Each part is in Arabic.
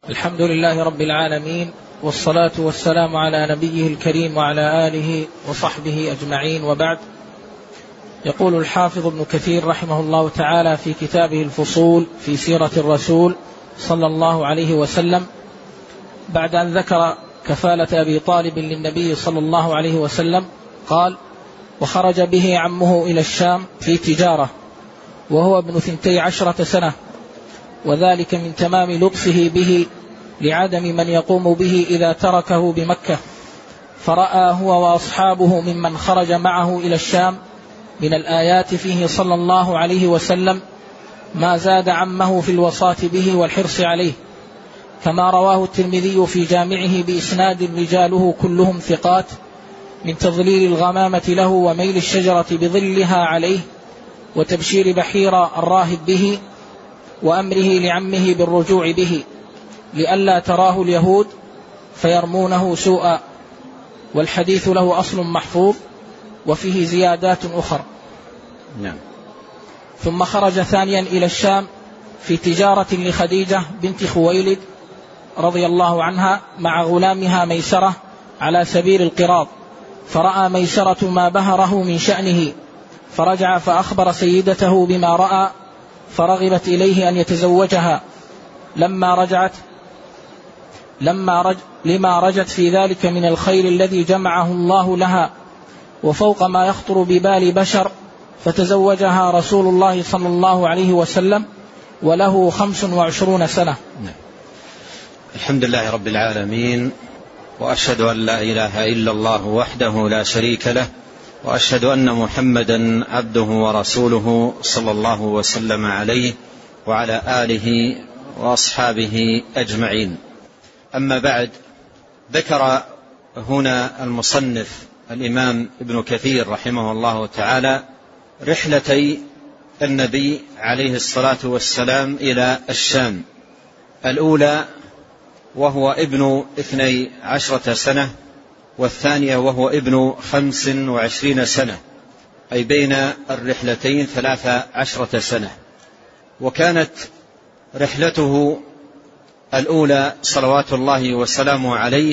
الحمد لله رب العالمين، والصلاة والسلام على نبيه الكريم وعلى آله وصحبه أجمعين، وبعد. يقول الحافظ ابن كثير رحمه الله تعالى في كتابه الفصول في سيرة الرسول صلى الله عليه وسلم، بعد أن ذكر كفالة أبي طالب للنبي صلى الله عليه وسلم، قال: وخرج به عمه إلى الشام في تجارة وهو ابن 12 سنة، وذلك من تمام لطفه به لعدم من يقوم به إذا تركه بمكة، فرأى هو وأصحابه ممن خرج معه إلى الشام من الآيات فيه صلى الله عليه وسلم ما زاد عمه في الوصاة به والحرص عليه، كما رواه الترمذي في جامعه بإسناد رجاله كلهم ثقات، من تظليل الغمامة له وميل الشجرة بظلها عليه وتبشير بحير الراهب به وأمره لعمه بالرجوع به لئلا تراه اليهود فيرمونه سوءا، والحديث له أصل محفوظ وفيه زيادات أخرى. نعم. ثم خرج ثانيا إلى الشام في تجارة لخديجة بنت خويلد رضي الله عنها مع غلامها ميسرة على سبيل القراض، فرأى ميسرة ما بهره من شأنه، فرجع فأخبر سيدته بما رأى، فرغبت إليه أن يتزوجها لما رجت في ذلك من الخير الذي جمعه الله لها وفوق ما يخطر ببال بشر، فتزوجها رسول الله صلى الله عليه وسلم وله 25 سنة. الحمد لله رب العالمين، وأشهد أن لا إله إلا الله وحده لا شريك له، وأشهد أن محمدا عبده ورسوله صلى الله وسلم عليه وعلى آله وأصحابه أجمعين. أما بعد، ذكر هنا المصنف الإمام ابن كثير رحمه الله تعالى رحلتي النبي عليه الصلاة والسلام إلى الشام، الأولى وهو ابن 12 سنة، والثانية وهو ابن 25 سنة، أي بين الرحلتين 13 سنة. وكانت رحلته الأولى صلوات الله وسلامه عليه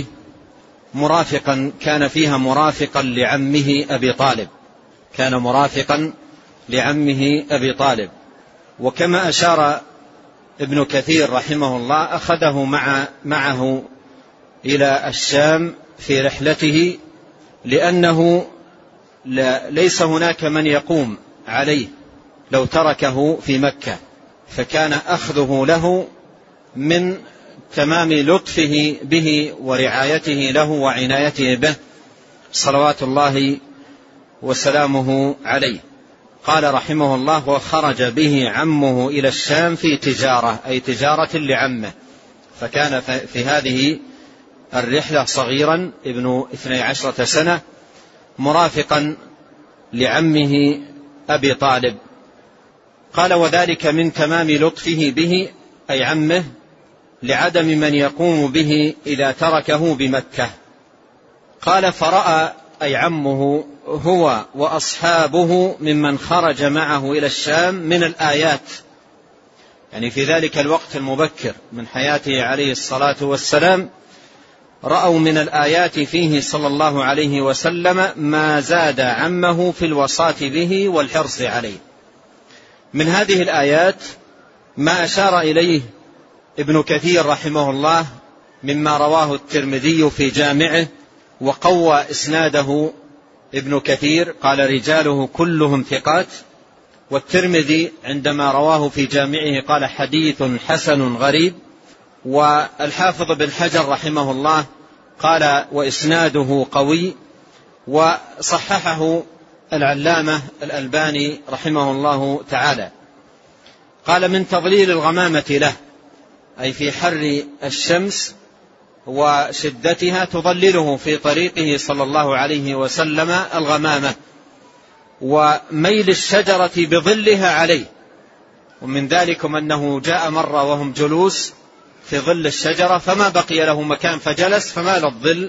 كان فيها مرافقا لعمه أبي طالب، كان مرافقا لعمه أبي طالب. وكما أشار ابن كثير رحمه الله، أخذه معه إلى الشام في رحلته، لأنه ليس هناك من يقوم عليه لو تركه في مكة، فكان أخذه له من تمام لطفه به ورعايته له وعنايته به صلوات الله وسلامه عليه. قال رحمه الله: وخرج به عمه إلى الشام في تجارة، أي تجارة لعمه، فكان في هذه الرحلة صغيرا ابن 12 سنة مرافقا لعمه أبي طالب. قال: وذلك من تمام لطفه به، أي عمه، لعدم من يقوم به إذا تركه بمكة. قال: فرأى، أي عمه، هو وأصحابه ممن خرج معه إلى الشام من الآيات، يعني في ذلك الوقت المبكر من حياته عليه الصلاة والسلام، رأوا من الآيات فيه صلى الله عليه وسلم ما زاد عمه في الوصاة به والحرص عليه. من هذه الآيات ما أشار إليه ابن كثير رحمه الله مما رواه الترمذي في جامعه، وقوى إسناده ابن كثير، قال: رجاله كلهم ثقات. والترمذي عندما رواه في جامعه قال: حديث حسن غريب. والحافظ بن حجر رحمه الله قال: وإسناده قوي. وصححه العلامة الألباني رحمه الله تعالى. قال: من تضليل الغمامة له، أي في حر الشمس وشدتها تضلله في طريقه صلى الله عليه وسلم الغمامة، وميل الشجرة بظلها عليه. ومن ذلكم أنه جاء مرة وهم جلوس في ظل الشجرة فما بقي له مكان فجلس فمال الظل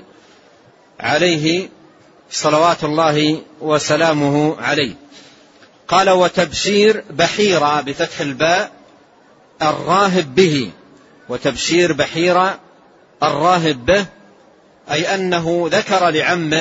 عليه صلوات الله وسلامه عليه. قال: وتبشير بحيرة بفتح الباء الراهب به، وتبشير بحيرة الراهب به، أي أنه ذكر لعمه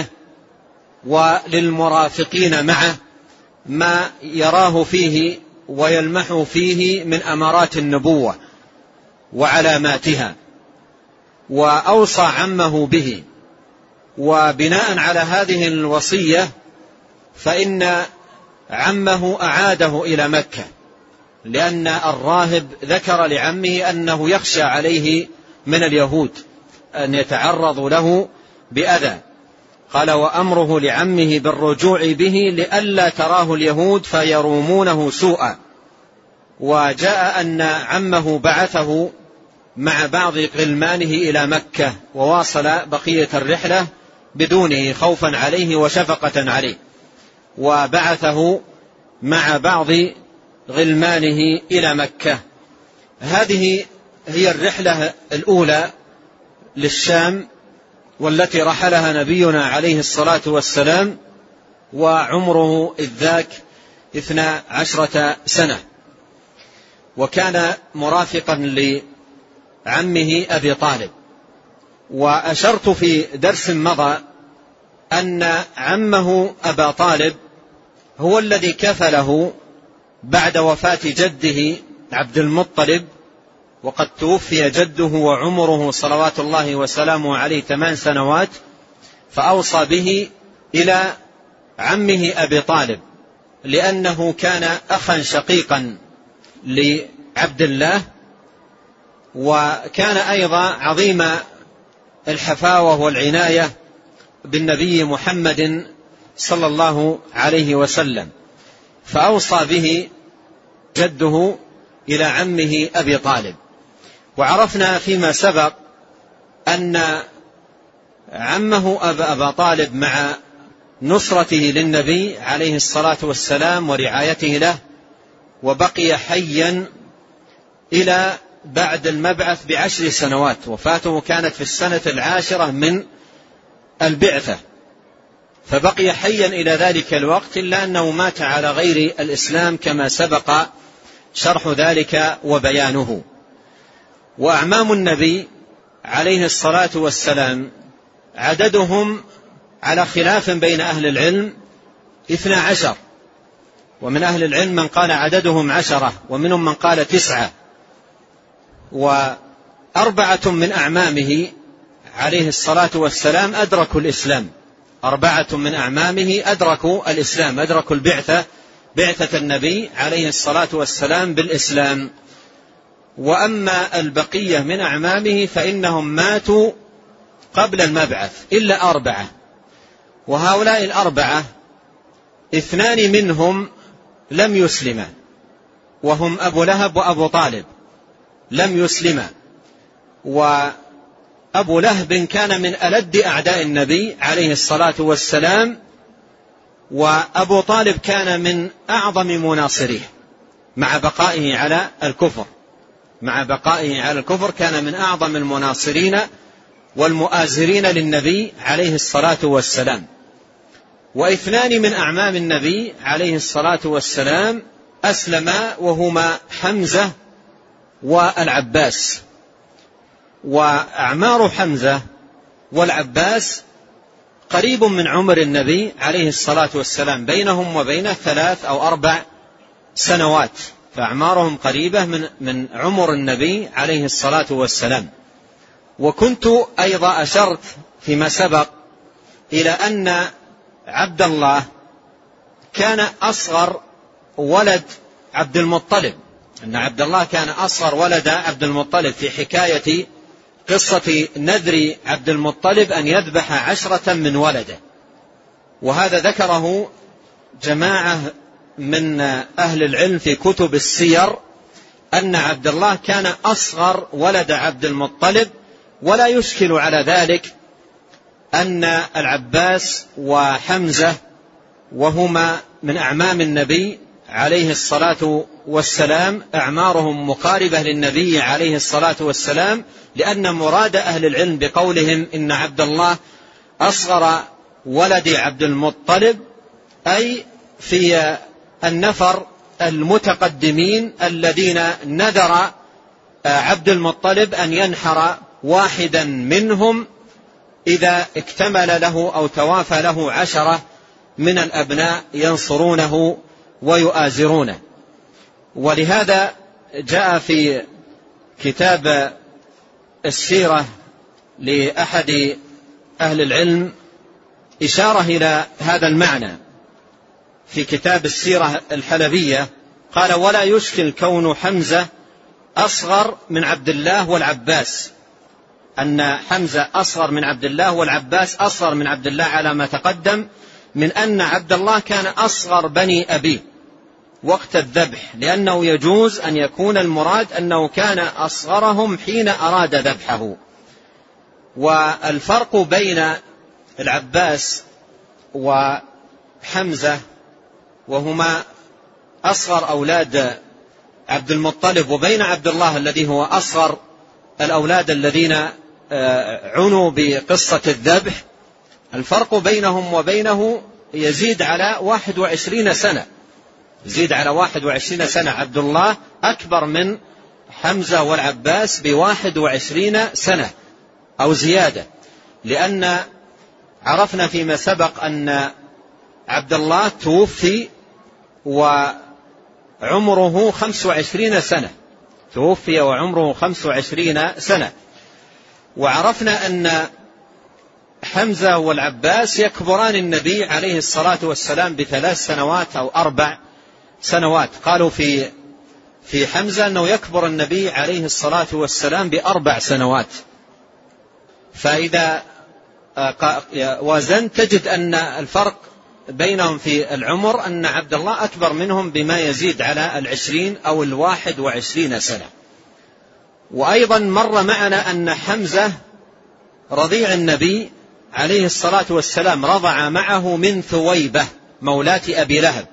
وللمرافقين معه ما يراه فيه ويلمح فيه من أمارات النبوة وعلاماتها، وأوصى عمه به. وبناء على هذه الوصية فإن عمه أعاده إلى مكة، لأن الراهب ذكر لعمه أنه يخشى عليه من اليهود أن يتعرضوا له بأذى. قال: وأمره لعمه بالرجوع به لئلا تراه اليهود فيرومونه سوءا. وجاء أن عمه بعثه مع بعض غلمانه إلى مكة، وواصل بقية الرحلة بدونه خوفا عليه وشفقة عليه، وبعثه مع بعض غلمانه إلى مكة. هذه هي الرحلة الأولى للشام، والتي رحلها نبينا عليه الصلاة والسلام وعمره إذ ذاك 12 سنة، وكان مرافقا لعمه أبي طالب. وأشرت في درس مضى أن عمه أبا طالب هو الذي كفله بعد وفاة جده عبد المطلب، وقد توفي جده وعمره صلوات الله وسلامه عليه 8 سنوات، فأوصى به إلى عمه أبي طالب، لأنه كان أخا شقيقا لعبد الله، وكان أيضا عظيم الحفاوة والعناية بالنبي محمد صلى الله عليه وسلم، فأوصى به جده إلى عمه أبي طالب. وعرفنا فيما سبق أن عمه أبا طالب مع نصرته للنبي عليه الصلاة والسلام ورعايته له، وبقي حيا إلى بعد المبعث ب10 سنوات. وفاته كانت في السنة 10 من البعثة، فبقي حيا إلى ذلك الوقت، إلا أنه مات على غير الإسلام كما سبق شرح ذلك وبيانه. وأعمام النبي عليه الصلاة والسلام عددهم على خلاف بين أهل العلم 12، ومن أهل العلم من قال عددهم 10، ومنهم من قال 9. و4 من أعمامه عليه الصلاة والسلام أدركوا الإسلام، 4 من أعمامه أدركوا الإسلام، أدركوا بعثة النبي عليه الصلاة والسلام بالإسلام. وأما البقية من أعمامه فإنهم ماتوا قبل المبعث إلا 4، وهؤلاء 4 2 منهم لم يسلما، وهم أبو لهب وأبو طالب لم يسلما. وأبو لهب كان من ألد أعداء النبي عليه الصلاة والسلام، وأبو طالب كان من أعظم مناصريه مع بقائه على الكفر، كان من أعظم المناصرين والمؤازرين للنبي عليه الصلاة والسلام. و2 من أعمام النبي عليه الصلاة والسلام أسلما، وهما حمزة والعباس. وأعمار حمزة والعباس قريب من عمر النبي عليه الصلاة والسلام، بينهم وبينه 3 أو 4 سنوات، فأعمارهم قريبة من عمر النبي عليه الصلاة والسلام. وكنت أيضا أشرت فيما سبق إلى أن عبد الله كان أصغر ولد عبد المطلب، أن عبد الله كان أصغر ولد عبد المطلب في حكاية قصة نذر عبد المطلب أن يذبح 10 من ولده. وهذا ذكره جماعة من أهل العلم في كتب السير، أن عبد الله كان أصغر ولد عبد المطلب. ولا يشكل على ذلك أن العباس وحمزة وهما من أعمام النبي عليه الصلاة والسلام أعمارهم مقاربة للنبي عليه الصلاة والسلام، لأن مراد أهل العلم بقولهم إن عبد الله أصغر ولد عبد المطلب أي في النفر المتقدمين الذين نذر عبد المطلب أن ينحر واحدا منهم إذا اكتمل له أو توافى له 10 من الأبناء ينصرونه ويؤازرونه. ولهذا جاء في كتاب السيرة لأحد أهل العلم إشارة إلى هذا المعنى في كتاب السيرة الحلبية، قال: ولا يشكل كون حمزة أصغر من عبد الله والعباس، أن حمزة أصغر من عبد الله والعباس أصغر من عبد الله على ما تقدم، من أن عبد الله كان أصغر بني أبيه وقت الذبح، لأنه يجوز أن يكون المراد أنه كان أصغرهم حين أراد ذبحه. والفرق بين العباس وحمزة وهما أصغر أولاد عبد المطلب وبين عبد الله الذي هو أصغر الأولاد الذين عنوا بقصة الذبح، الفرق بينهم وبينه يزيد على 21 سنة، يزيد على 21 سنة. عبد الله أكبر من حمزة والعباس ب21 سنة أو زيادة، لأن عرفنا فيما سبق أن عبد الله توفي وعمره 25 سنة، توفي وعمره 25 سنة. وعرفنا أن حمزة والعباس يكبران النبي عليه الصلاة والسلام ب3 سنوات أو 4 سنوات. قالوا في حمزة أنه يكبر النبي عليه الصلاة والسلام ب4 سنوات. فإذا وزنت تجد أن الفرق بينهم في العمر أن عبد الله أكبر منهم بما يزيد على 20 أو 21 سنة. وأيضا مر معنا أن حمزة رضيع النبي عليه الصلاة والسلام رضع معه من ثويبة مولاة أبي لهب،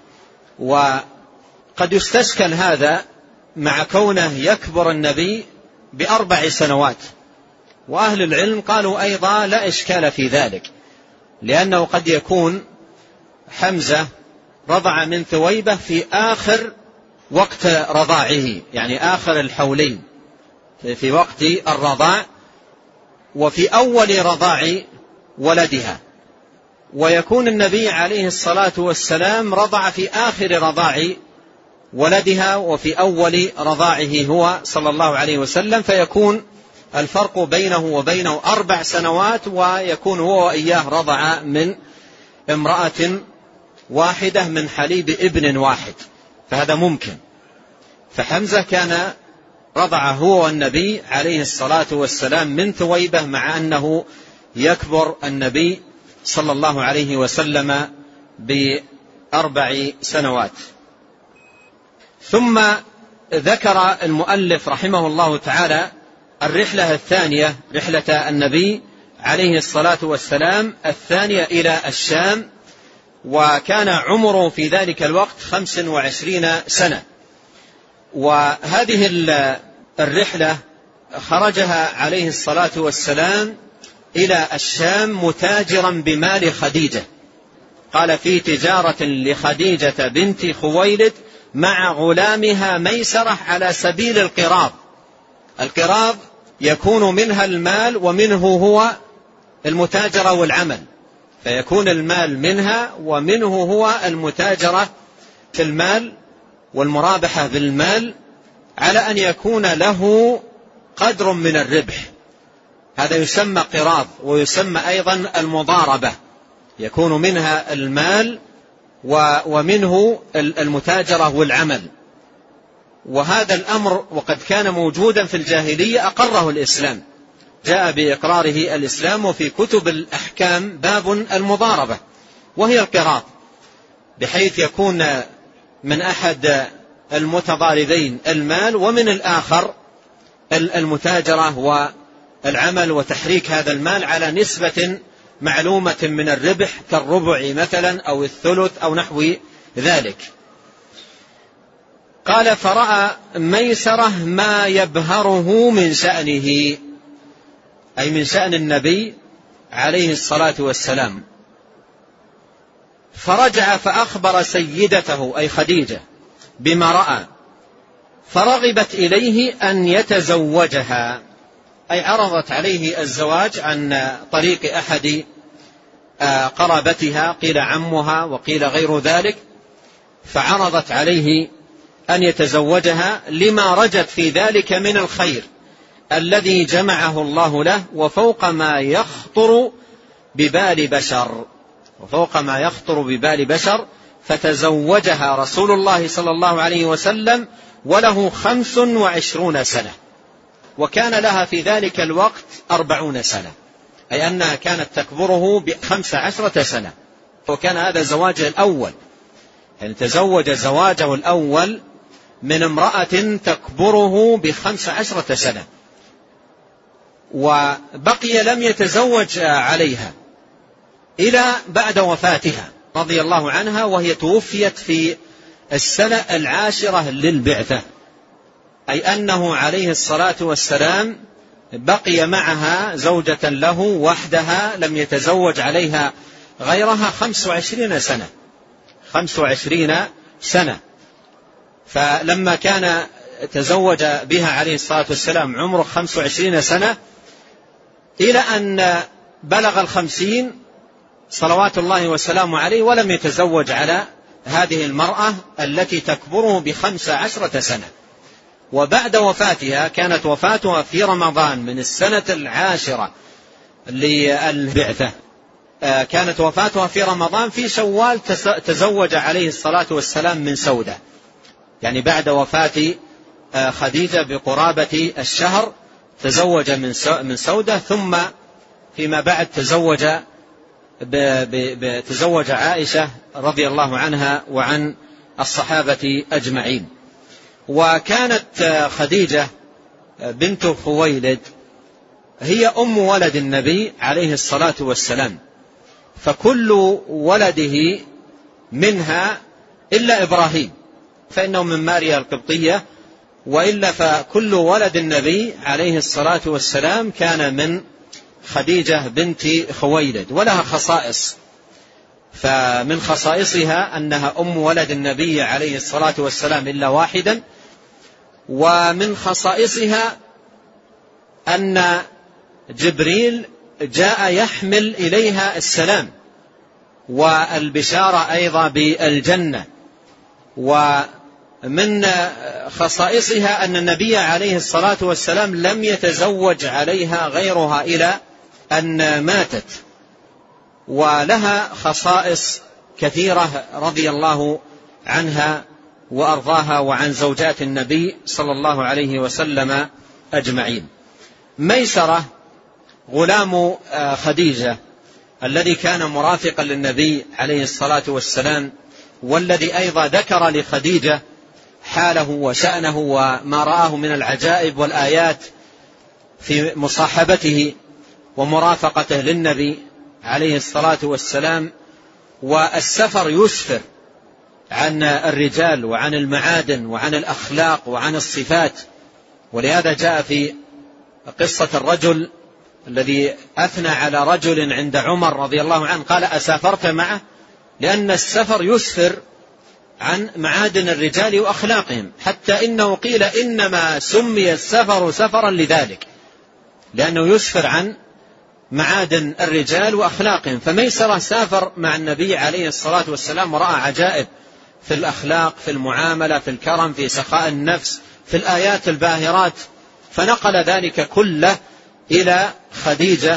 وقد يستشكل هذا مع كونه يكبر النبي ب4 سنوات. وأهل العلم قالوا أيضا لا إشكال في ذلك، لأنه قد يكون حمزة رضع من ثويبة في آخر وقت رضاعه، يعني آخر الحولين في وقت الرضاع، وفي أول رضاع ولدها، ويكون النبي عليه الصلاة والسلام رضع في آخر رضاع ولدها وفي أول رضاعه هو صلى الله عليه وسلم، فيكون الفرق بينه وبينه 4 سنوات، ويكون هو وإياه رضع من امرأة واحدة من حليب ابن واحد، فهذا ممكن. فحمزة كان رضع هو والنبي عليه الصلاة والسلام من ثويبة، مع أنه يكبر النبي صلى الله عليه وسلم ب4 سنوات. ثم ذكر المؤلف رحمه الله تعالى الرحلة الثانية، رحلة النبي عليه الصلاة والسلام الثانية إلى الشام، وكان عمره في ذلك الوقت 25 سنة. وهذه الرحلة خرجها عليه الصلاة والسلام إلى الشام متاجرا بمال خديجة. قال: في تجارة لخديجة بنت خويلد مع غلامها ميسرة على سبيل القراض. القراض يكون منها المال ومنه هو المتاجرة والعمل، فيكون المال منها ومنه هو المتاجرة في المال والمرابحة بالمال، على أن يكون له قدر من الربح. هذا يسمى قراض، ويسمى أيضا المضاربة، يكون منها المال ومنه المتاجرة والعمل. وهذا الأمر وقد كان موجودا في الجاهلية أقره الإسلام، جاء بإقراره الإسلام، وفي كتب الأحكام باب المضاربة وهي القراض، بحيث يكون من أحد المتضاربين المال ومن الآخر المتاجرة والعمل، وتحريك هذا المال على نسبة معلومة من الربح كالربع مثلا أو الثلث أو نحو ذلك. قال: فرأى ميسرة ما يبهره من شأنه، أي من شأن النبي عليه الصلاة والسلام، فرجع فأخبر سيدته أي خديجة بما رأى، فرغبت إليه أن يتزوجها، أي عرضت عليه الزواج عن طريق أحد قرابتها، قيل عمها وقيل غير ذلك، فعرضت عليه أن يتزوجها لما رجت في ذلك من الخير الذي جمعه الله له، وفوق ما يخطر ببال بشر، فتزوجها رسول الله صلى الله عليه وسلم وله 25 سنة، وكان لها في ذلك الوقت 40 سنة، أي أنها كانت تكبره ب15 سنة، وكان هذا زواجه الأول، يعني تزوج زواجه الأول من امرأة تكبره ب15 سنة، وبقي لم يتزوج عليها إلى بعد وفاتها رضي الله عنها، وهي توفيت في السنة 10 للبعثة، أي أنه عليه الصلاة والسلام بقي معها زوجة له وحدها، لم يتزوج عليها غيرها 25 سنة. فلما كان تزوج بها عليه الصلاة والسلام عمره 25 سنة، إلى أن بلغ 50 صلوات الله وسلامه عليه، ولم يتزوج على هذه المرأة التي تكبره ب15 سنة. وبعد وفاتها، كانت وفاتها في رمضان من السنة 10 للبعثة، كانت وفاتها في رمضان، في شوال تزوج عليه الصلاة والسلام من سودة، يعني بعد وفاة خديجة بقرابة الشهر تزوج من سودة، ثم فيما بعد تزوج عائشة رضي الله عنها وعن الصحابة أجمعين. وكانت خديجة بنت خويلد هي أم ولد النبي عليه الصلاة والسلام، فكل ولده منها إلا إبراهيم فإنه من ماريا القبطية، وإلا فكل ولد النبي عليه الصلاة والسلام كان من خديجة بنت خويلد، ولها خصائص، فمن خصائصها أنها أم ولد النبي عليه الصلاة والسلام إلا واحدا، ومن خصائصها أن جبريل جاء يحمل إليها السلام والبشارة أيضا بالجنة. ومن خصائصها أن النبي عليه الصلاة والسلام لم يتزوج عليها غيرها إلى أن ماتت، ولها خصائص كثيرة رضي الله عنها وأرضاها وعن زوجات النبي صلى الله عليه وسلم أجمعين. ميسرة غلام خديجة الذي كان مرافقا للنبي عليه الصلاة والسلام، والذي أيضا ذكر لخديجة حاله وشأنه وما رآه من العجائب والآيات في مصاحبته ومرافقته للنبي عليه الصلاة والسلام. والسفر يسفر عن الرجال وعن المعادن وعن الأخلاق وعن الصفات، ولهذا جاء في قصة الرجل الذي أثنى على رجل عند عمر رضي الله عنه، قال: أسافرت معه؟ لأن السفر يسفر عن معادن الرجال وأخلاقهم، حتى إنه قيل إنما سمي السفر سفرا لذلك، لأنه يسفر عن معادن الرجال وأخلاقهم. فميسرة سافر مع النبي عليه الصلاة والسلام ورأى عجائب في الأخلاق، في المعاملة، في الكرم، في سخاء النفس، في الآيات الباهرات، فنقل ذلك كله إلى خديجة،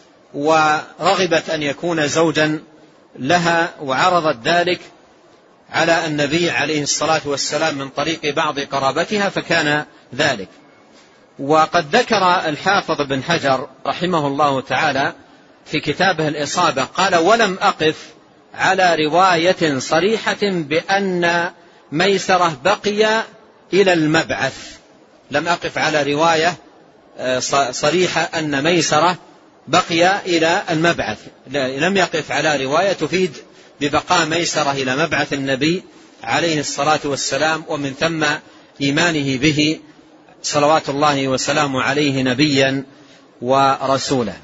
ورغبت أن يكون زوجا لها، وعرضت ذلك على النبي عليه الصلاة والسلام من طريق بعض قرابتها، فكان ذلك. وقد ذكر الحافظ بن حجر رحمه الله تعالى في كتابه الإصابة قال: ولم أقف على رواية صريحة بأن ميسرة بقي إلى المبعث. لم أقف على رواية صريحة أن ميسرة بقي إلى المبعث، لم يقف على رواية تفيد ببقاء ميسرة إلى مبعث النبي عليه الصلاة والسلام، ومن ثم إيمانه به صلوات الله وسلامه عليه نبيا ورسولا.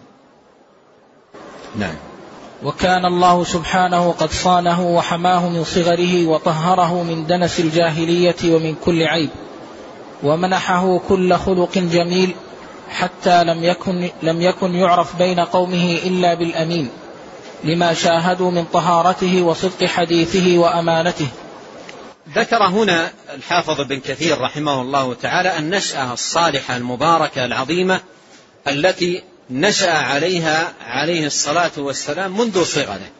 نعم. وكان الله سبحانه قد صانه وحماه من صغره وطهره من دنس الجاهلية ومن كل عيب، ومنحه كل خلق جميل حتى لم يكن يعرف بين قومه إلا بالأمين لما شاهدوا من طهارته وصدق حديثه وأمانته. ذكر هنا الحافظ ابن كثير رحمه الله تعالى النشأة الصالحة المباركة العظيمة التي نشأ عليها عليه الصلاة والسلام منذ صغره،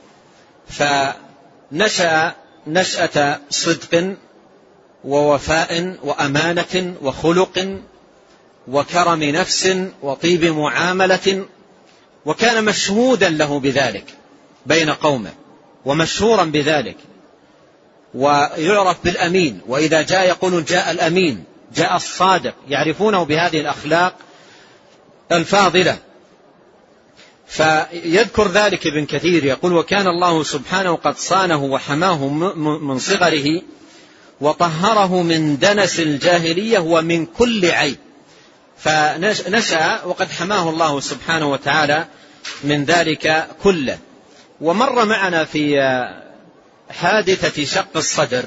فنشأ نشأة صدق ووفاء وأمانة وخلق وكرم نفس وطيب معاملة، وكان مشهودا له بذلك بين قومه ومشهورا بذلك، ويعرف بالأمين، وإذا جاء يقول جاء الأمين، جاء الصادق، يعرفونه بهذه الأخلاق الفاضلة. فيذكر ذلك ابن كثير يقول وكان الله سبحانه قد صانه وحماه من صغره وطهره من دنس الجاهلية ومن كل عيب، فنشأ وقد حماه الله سبحانه وتعالى من ذلك كله. ومر معنا في حادثة شق الصدر،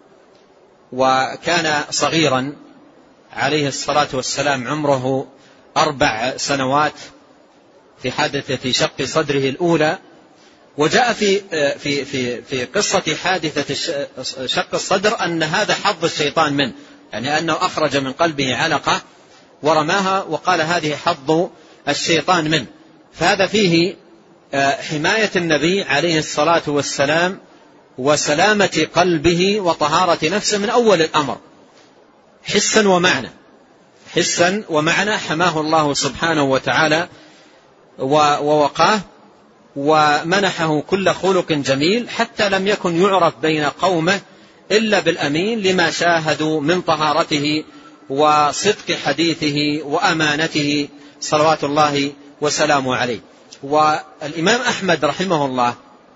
وكان صغيرا عليه الصلاة والسلام عمره 4 سنوات في حادثة شق صدره الأولى. وجاء في قصة حادثة شق الصدر أن هذا حظ الشيطان منه، يعني أنه أخرج من قلبه علقة ورماها وقال هذه حظ الشيطان منه. فهذا فيه حماية النبي عليه الصلاة والسلام وسلامة قلبه وطهارة نفسه من أول الأمر، حسا ومعنى حماه الله سبحانه وتعالى ووقاه ومنحه كل خلق جميل حتى لم يكن يعرف بين قومه إلا بالأمين لما شاهدوا من طهارته وصدق حديثه وأمانته صلوات الله وسلامه عليه. والإمام أحمد رحمه الله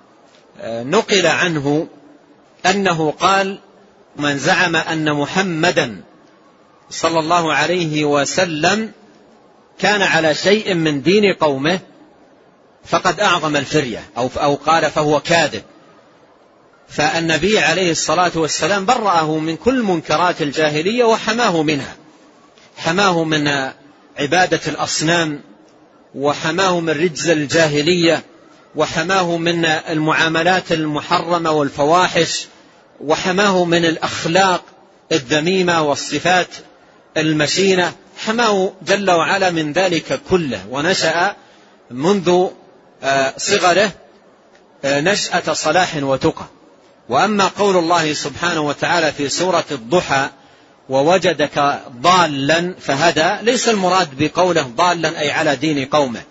نقل عنه أنه قال من زعم أن محمدا صلى الله عليه وسلم كان على شيء من دين قومه فقد أعظم الفرية، أو قال فهو كاذب. فالنبي عليه الصلاة والسلام برأه من كل منكرات الجاهلية وحماه منها، حماه من عبادة الأصنام، وحماه من رجز الجاهلية، وحماه من المعاملات المحرمة والفواحش، وحماه من الأخلاق الذميمة والصفات المشينة، حماه جل وعلا من ذلك كله. ونشأ منذ صغره نشأة صلاح وتقى. وأما قول الله سبحانه وتعالى في سورة الضحى ووجدك ضالا فهدى، ليس المراد بقوله ضالا أي على دين قومه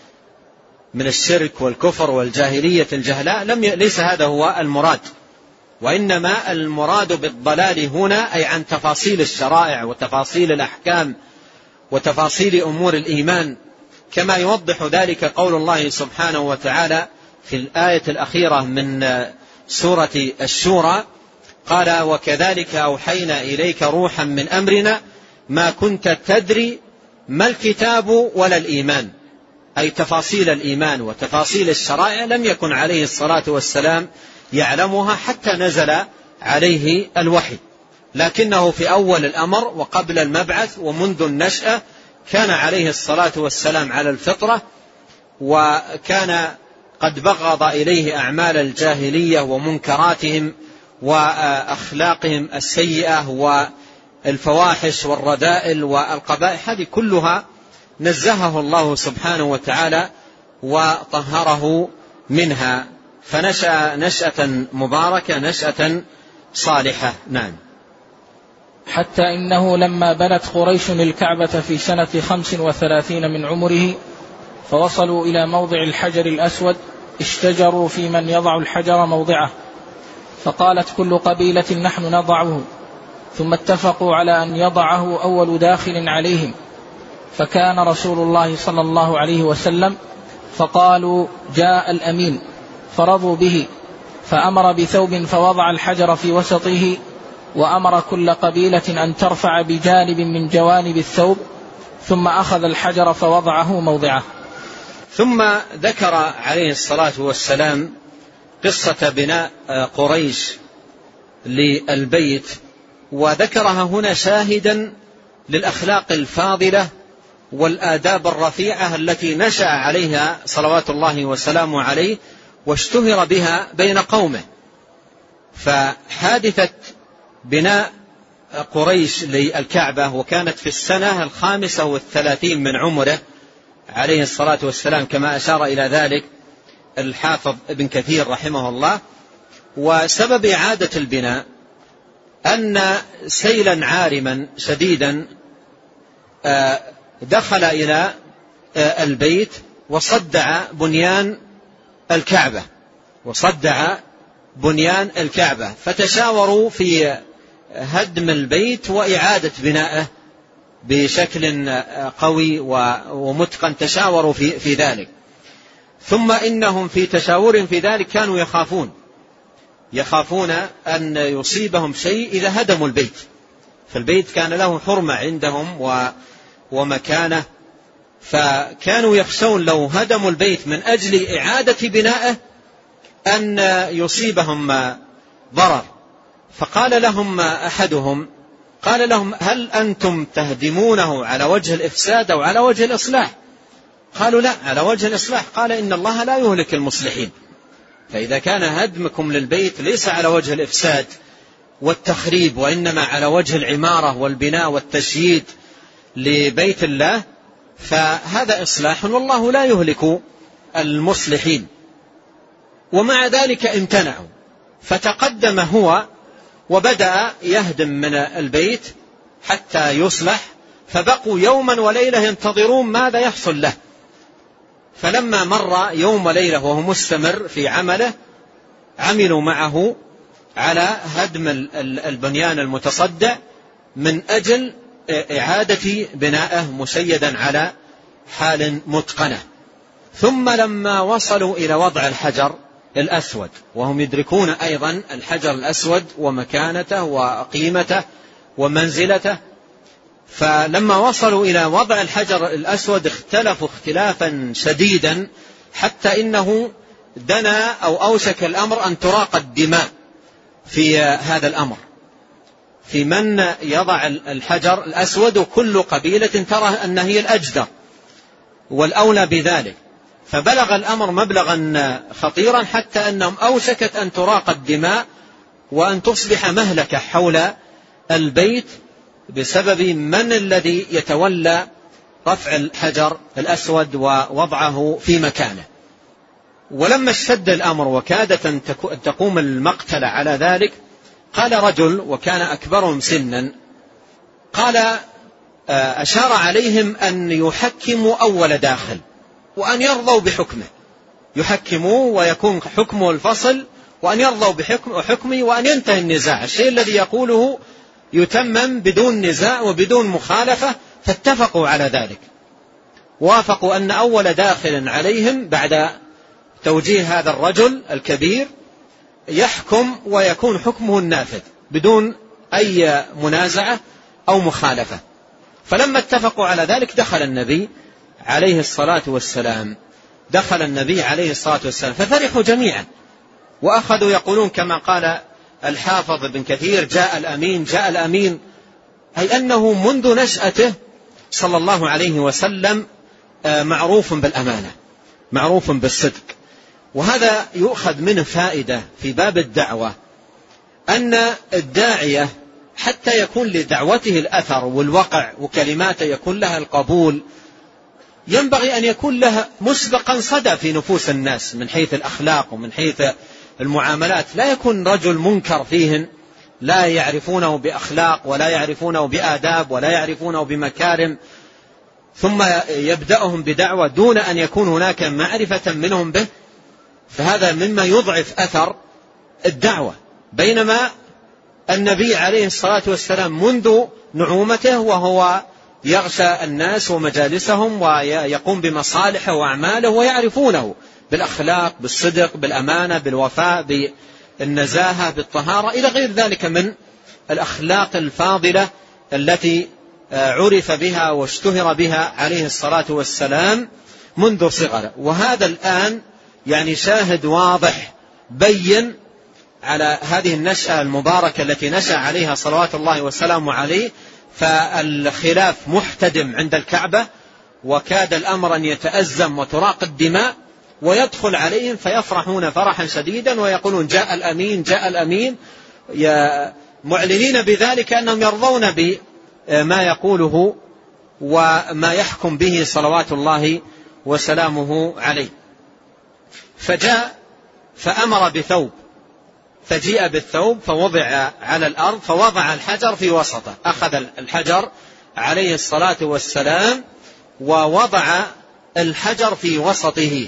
من الشرك والكفر والجاهلية الجهلاء، ليس هذا هو المراد، وإنما المراد بالضلال هنا أي عن تفاصيل الشرائع وتفاصيل الأحكام وتفاصيل أمور الإيمان، كما يوضح ذلك قول الله سبحانه وتعالى في الآية الأخيرة من سورة الشورى قال وكذلك أوحينا إليك روحا من أمرنا ما كنت تدري ما الكتاب ولا الإيمان، أي تفاصيل الإيمان وتفاصيل الشرائع لم يكن عليه الصلاة والسلام يعلمها حتى نزل عليه الوحي، لكنه في أول الأمر وقبل المبعث ومنذ النشأة كان عليه الصلاة والسلام على الفطرة، وكان قد بغض إليه أعمال الجاهلية ومنكراتهم وأخلاقهم السيئة والفواحش والرذائل والقبائح، هذه كلها نزهه الله سبحانه وتعالى وطهره منها، فنشأ نشأة مباركة نشأة صالحة. نعم. حتى إنه لما بنت قريش الكعبة في سنة 35 من عمره فوصلوا إلى موضع الحجر الأسود اشتجروا في من يضع الحجر موضعه، فقالت كل قبيلة نحن نضعه، ثم اتفقوا على أن يضعه أول داخل عليهم، فكان رسول الله صلى الله عليه وسلم، فقالوا جاء الأمين، فرضوا به، فأمر بثوب فوضع الحجر في وسطه، وأمر كل قبيلة أن ترفع بجانب من جوانب الثوب، ثم أخذ الحجر فوضعه موضعه. ثم ذكر عليه الصلاة والسلام قصة بناء قريش للبيت، وذكرها هنا شاهدا للأخلاق الفاضلة والآداب الرفيعة التي نشأ عليها صلوات الله وسلامه عليه واشتهر بها بين قومه. فحادثة بناء قريش للكعبة وكانت في السنة 35 من عمره عليه الصلاة والسلام كما أشار إلى ذلك الحافظ ابن كثير رحمه الله. وسبب إعادة البناء أن سيلا عارما شديدا دخل إلى البيت وصدع بنيان الكعبة فتشاوروا في هدم البيت وإعادة بنائه بشكل قوي ومتقن، تشاوروا في ذلك. ثم إنهم في تشاور في ذلك كانوا يخافون أن يصيبهم شيء إذا هدموا البيت، فالبيت كان له حرمة عندهم ومكانه، فكانوا يخشون لو هدموا البيت من أجل إعادة بنائه أن يصيبهم ضرر. فقال لهم أحدهم قال لهم: هل أنتم تهدمونه على وجه الإفساد أو على وجه الإصلاح؟ قالوا: لا، على وجه الإصلاح. قال: إن الله لا يهلك المصلحين. فإذا كان هدمكم للبيت ليس على وجه الإفساد والتخريب وإنما على وجه العمارة والبناء والتشييد لبيت الله فهذا إصلاح والله لا يهلك المصلحين. ومع ذلك امتنعوا، فتقدم هو وبدأ يهدم من البيت حتى يصلح، فبقوا يوما وليلة ينتظرون ماذا يحصل له. فلما مر يوم وليلة وهو مستمر في عمله عملوا معه على هدم البنيان المتصدع من أجل إعادة بنائه مشيدا على حال متقنة. ثم لما وصلوا إلى وضع الحجر الأسود، وهم يدركون أيضا الحجر الأسود ومكانته وقيمته ومنزلته، فلما وصلوا إلى وضع الحجر الأسود اختلفوا اختلافا شديدا حتى إنه دنا أو أوشك الأمر أن تراق الدماء في هذا الأمر، في من يضع الحجر الأسود، وكل قبيلة ترى أن هي الأجدر والأولى بذلك. فبلغ الأمر مبلغا خطيرا حتى أنهم أوشكت أن تراق الدماء وأن تصبح مهلكة حول البيت بسبب من الذي يتولى رفع الحجر الأسود ووضعه في مكانه. ولما اشتد الأمر وكادت أن تقوم المقتل على ذلك، قال رجل وكان أكبرهم سنا، قال أشار عليهم أن يحكموا أول داخل وأن يرضوا بحكمه، يحكموا ويكون حكمه الفصل، وأن يرضوا بحكمه وأن ينتهي النزاع، الشيء الذي يقوله يتمم بدون نزاع وبدون مخالفة. فاتفقوا على ذلك، وافقوا أن أول داخل عليهم بعد توجيه هذا الرجل الكبير يحكم ويكون حكمه النافذ بدون أي منازعة أو مخالفة. فلما اتفقوا على ذلك دخل النبي عليه الصلاة والسلام ففرحوا جميعا، وأخذوا يقولون كما قال الحافظ ابن كثير: جاء الأمين، أي أنه منذ نشأته صلى الله عليه وسلم معروف بالأمانة، معروف بالصدق. وهذا يؤخذ منه فائدة في باب الدعوة، أن الداعية حتى يكون لدعوته الأثر والوقع وكلماته يكون لها القبول، ينبغي أن يكون لها مسبقا صدى في نفوس الناس من حيث الأخلاق ومن حيث المعاملات. لا يكون رجل منكر فيهن، لا يعرفونه بأخلاق ولا يعرفونه بآداب ولا يعرفونه بمكارم، ثم يبدأهم بدعوة دون أن يكون هناك معرفة منهم به، فهذا مما يضعف أثر الدعوة. بينما النبي عليه الصلاة والسلام منذ نعومته وهو يغشى الناس ومجالسهم ويقوم بمصالحه وأعماله، ويعرفونه بالأخلاق، بالصدق، بالأمانة، بالوفاء، بالنزاهة، بالطهارة، إلى غير ذلك من الأخلاق الفاضلة التي عرف بها واشتهر بها عليه الصلاة والسلام منذ صغره. وهذا الآن يعني شاهد واضح بين على هذه النشأة المباركة التي نشأ عليها صلوات الله وسلامه عليه، فالخلاف محتدم عند الكعبة، وكاد الأمر أن يتأزم وتراق الدماء، ويدخل عليهم فيفرحون فرحا شديدا ويقولون جاء الأمين جاء الأمين، معلنين بذلك أنهم يرضون بما يقوله وما يحكم به صلوات الله وسلامه عليه. فجاء فأمر بثوب، فجيء بالثوب فوضع على الأرض، فوضع الحجر في وسطه، أخذ الحجر عليه الصلاة والسلام ووضع الحجر في وسطه،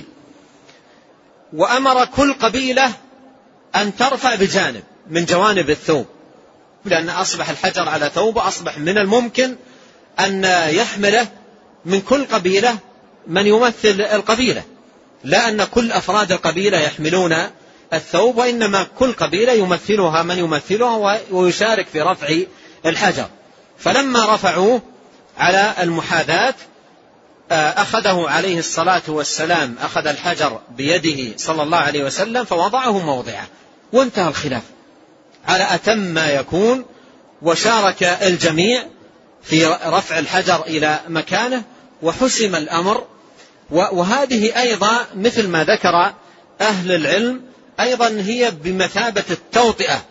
وأمر كل قبيلة أن ترفع بجانب من جوانب الثوب، لأن أصبح الحجر على ثوب، أصبح من الممكن أن يحمله من كل قبيلة من يمثل القبيلة، لا أن كل أفراد القبيلة يحملون الثوب، وإنما كل قبيلة يمثلها من يمثلها ويشارك في رفع الحجر. فلما رفعوه على المحاذاة أخذه عليه الصلاة والسلام، أخذ الحجر بيده صلى الله عليه وسلم فوضعه موضعه، وانتهى الخلاف على أتم ما يكون، وشارك الجميع في رفع الحجر إلى مكانه وحسم الأمر. وهذه أيضا مثل ما ذكر أهل العلم أيضا هي بمثابة التوطئة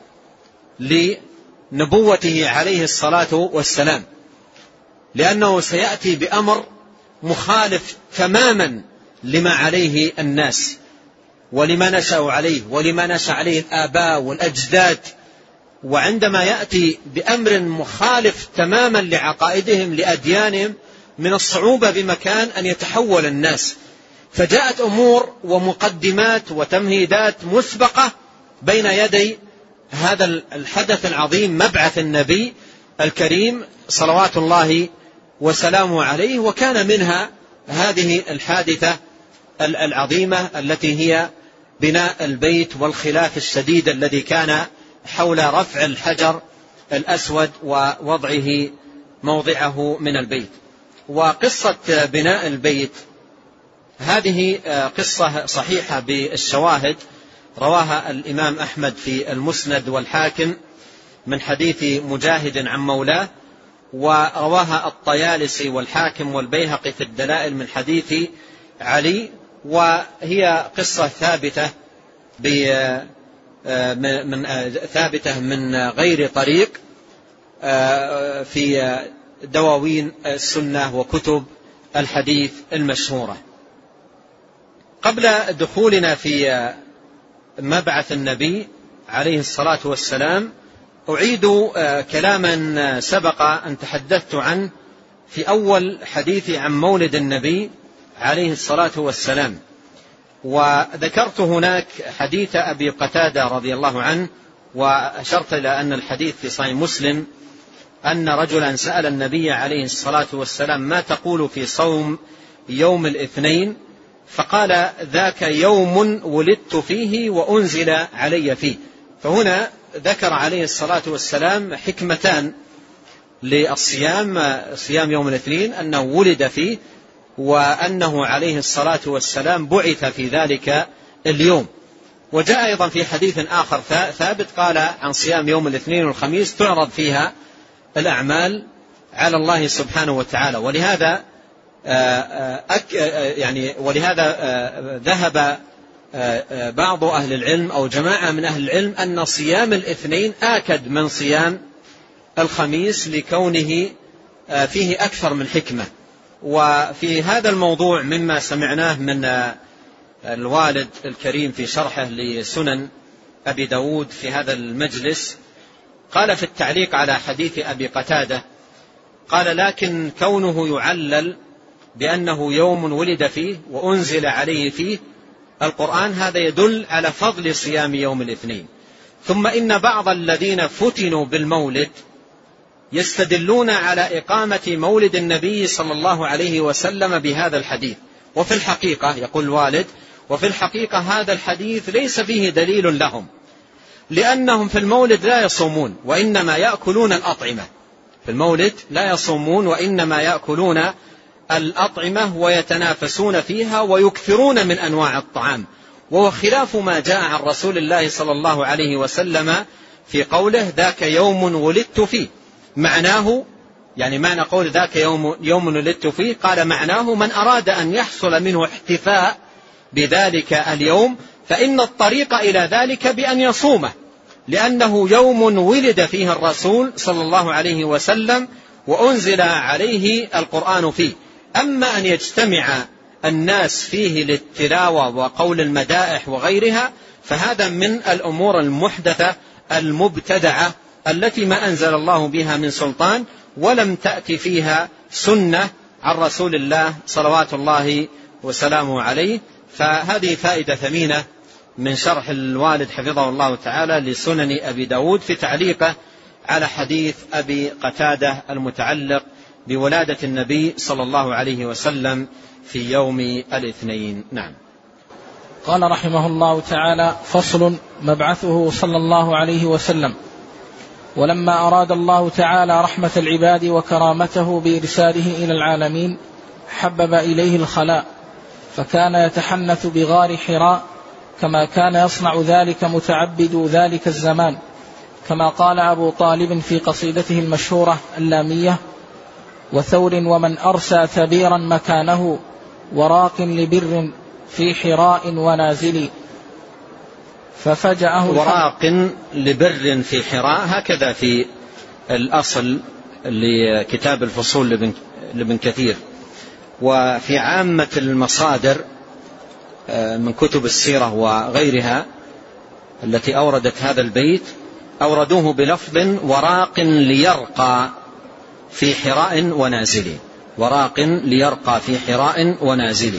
لنبوته عليه الصلاة والسلام، لأنه سيأتي بأمر مخالف تماما لما عليه الناس ولما نشأوا عليه ولما نشأ عليه الآباء والأجداد، وعندما يأتي بأمر مخالف تماما لعقائدهم لأديانهم من الصعوبة بمكان أن يتحول الناس. فجاءت أمور ومقدمات وتمهيدات مسبقة بين يدي هذا الحدث العظيم، مبعث النبي الكريم صلوات الله وسلامه عليه. وكان منها هذه الحادثة العظيمة التي هي بناء البيت والخلاف الشديد الذي كان حول رفع الحجر الأسود ووضعه موضعه من البيت. وقصة بناء البيت هذه قصة صحيحة بالشواهد، رواها الإمام أحمد في المسند والحاكم من حديث مجاهد عن مولاه، ورواها الطيالسي والحاكم والبيهقي في الدلائل من حديث علي، وهي قصة ثابتة من غير طريق في دواوين السنة وكتب الحديث المشهورة. قبل دخولنا في مبعث النبي عليه الصلاة والسلام أعيد كلاما سبق أن تحدثت عنه في أول حديثي عن مولد النبي عليه الصلاة والسلام، وذكرت هناك حديث أبي قتادة رضي الله عنه، وأشرت إلى أن الحديث في صحيح مسلم أن رجلا سأل النبي عليه الصلاة والسلام ما تقول في صوم يوم الاثنين، فقال ذاك يوم ولدت فيه وأنزل علي فيه. فهنا ذكر عليه الصلاة والسلام حكمتان للصيام، صيام يوم الاثنين، أنه ولد فيه وأنه عليه الصلاة والسلام بعث في ذلك اليوم. وجاء أيضا في حديث آخر ثابت قال عن صيام يوم الاثنين والخميس تعرض فيها الأعمال على الله سبحانه وتعالى. ولهذا ذهب بعض أهل العلم أو جماعة من أهل العلم أن صيام الاثنين آكد من صيام الخميس لكونه فيه أكثر من حكمة. وفي هذا الموضوع مما سمعناه من الوالد الكريم في شرحه لسنن أبي داود في هذا المجلس، قال في التعليق على حديث أبي قتادة، قال لكن كونه يعلل بأنه يوم ولد فيه وأنزل عليه فيه القرآن هذا يدل على فضل صيام يوم الاثنين. ثم إن بعض الذين فتنوا بالمولد يستدلون على إقامة مولد النبي صلى الله عليه وسلم بهذا الحديث. وفي الحقيقة يقول الوالد وفي الحقيقة هذا الحديث ليس فيه دليل لهم، لأنهم في المولد لا يصومون وإنما يأكلون الأطعمة. في المولد لا يصومون وإنما يأكلون الأطعمة ويتنافسون فيها ويكثرون من أنواع الطعام، وهو خلاف ما جاء عن رسول الله صلى الله عليه وسلم في قوله ذاك يوم ولدت فيه. معناه يعني معنى قول ذاك يوم ولدت فيه، قال معناه من أراد أن يحصل منه احتفاء بذلك اليوم فإن الطريق إلى ذلك بأن يصومه، لأنه يوم ولد فيه الرسول صلى الله عليه وسلم وأنزل عليه القرآن فيه. أما أن يجتمع الناس فيه للتلاوة وقول المدائح وغيرها فهذا من الأمور المحدثة المبتدعة التي ما أنزل الله بها من سلطان، ولم تأتي فيها سنة عن رسول الله صلوات الله وسلامه عليه. فهذه فائدة ثمينة من شرح الوالد حفظه الله تعالى لسنن أبي داود في تعليقه على حديث أبي قتادة المتعلق بولادة النبي صلى الله عليه وسلم في يوم الاثنين. نعم. قال رحمه الله تعالى: فصل: مبعثه صلى الله عليه وسلم. ولما أراد الله تعالى رحمة العباد وكرامته بإرساله إلى العالمين حبب إليه الخلاء، فكان يتحنث بغار حراء كما كان يصنع ذلك متعبد ذلك الزمان، كما قال أبو طالب في قصيدته المشهورة اللامية: وثور ومن أرسى ثبيرا مكانه وراق لبر في حراء ونازل. ففجأه وراق لبر في حراء، هكذا في الأصل لكتاب الفصول لابن كثير. وفي عامة المصادر من كتب السيرة وغيرها التي أوردت هذا البيت أوردوه بلفظ وراق ليرقى في حراء ونازل، وراق ليرقى في حراء ونازل.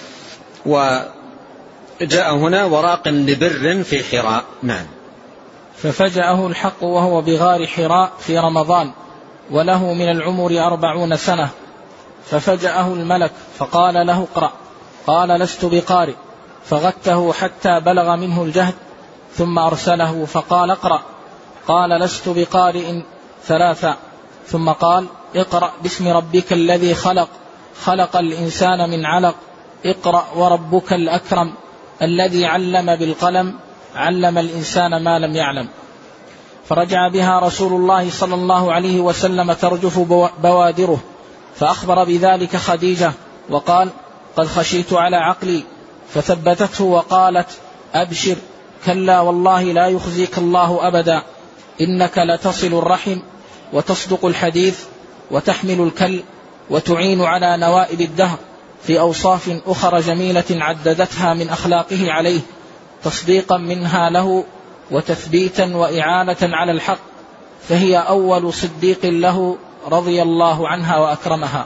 وجاء هنا وراق لبر في حراء. نعم. ففجأه الحق وهو بغار حراء في رمضان وله من العمر 40 سنة، ففجأه الملك فقال له: اقرأ. قال: لست بقارئ. فغته حتى بلغ منه الجهد، ثم أرسله فقال: اقرأ. قال: لست بقارئ 3. ثم قال: اقرأ باسم ربك الذي خلق، خلق الإنسان من علق، اقرأ وربك الأكرم الذي علم بالقلم، علم الإنسان ما لم يعلم. فرجع بها رسول الله صلى الله عليه وسلم ترجف بوادره، فأخبر بذلك خديجة وقال: قد خشيت على عقلي. فثبتته وقالت: أبشر، كلا والله لا يخزيك الله أبدا، إنك لتصل الرحم وتصدق الحديث وتحمل الكل وتعين على نوائب الدهر، في أوصاف أخرى جميلة عددتها من أخلاقه عليه، تصديقا منها له وتثبيتا وإعانة على الحق، فهي أول صديق له رضي الله عنها وأكرمها.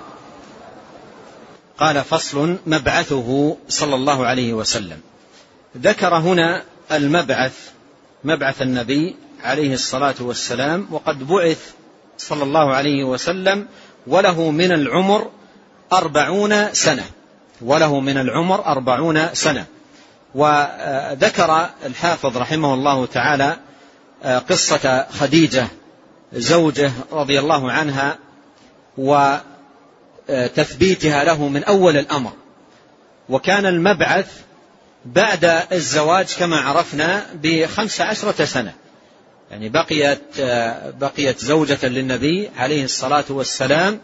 قال: فصل: مبعثه صلى الله عليه وسلم. ذكر هنا المبعث، مبعث النبي عليه الصلاة والسلام، وقد بعث صلى الله عليه وسلم وله من العمر 40 سنة، وله من العمر 40 سنة. وذكر الحافظ رحمه الله تعالى قصة خديجة زوجه رضي الله عنها وتثبيتها له من أول الأمر. وكان المبعث بعد الزواج كما عرفنا ب15 سنة، يعني بقيت زوجة للنبي عليه الصلاة والسلام،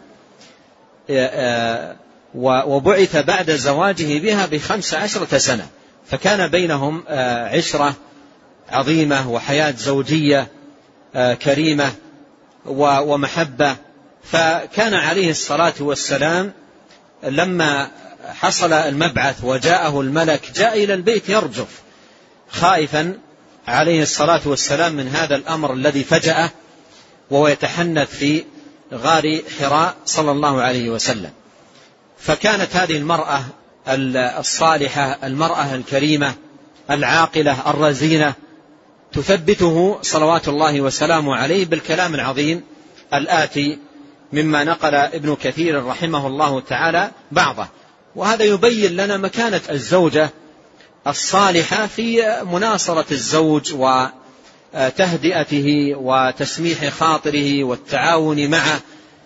وبعث بعد زواجه بها ب15 سنة، فكان بينهم عشرة عظيمة وحياة زوجية كريمة ومحبة. فكان عليه الصلاة والسلام لما حصل المبعث وجاءه الملك جاء إلى البيت يرجف خائفا عليه الصلاة والسلام من هذا الأمر الذي فجأه، وهو يتحنث في غار حراء صلى الله عليه وسلم. فكانت هذه المرأة الصالحة، المرأة الكريمة العاقلة الرزينة، تثبته صلوات الله وسلامه عليه بالكلام العظيم الآتي مما نقل ابن كثير رحمه الله تعالى بعضه. وهذا يبين لنا مكانة الزوجة الصالحة في مناصرة الزوج وتهدئته وتسميح خاطره والتعاون معه،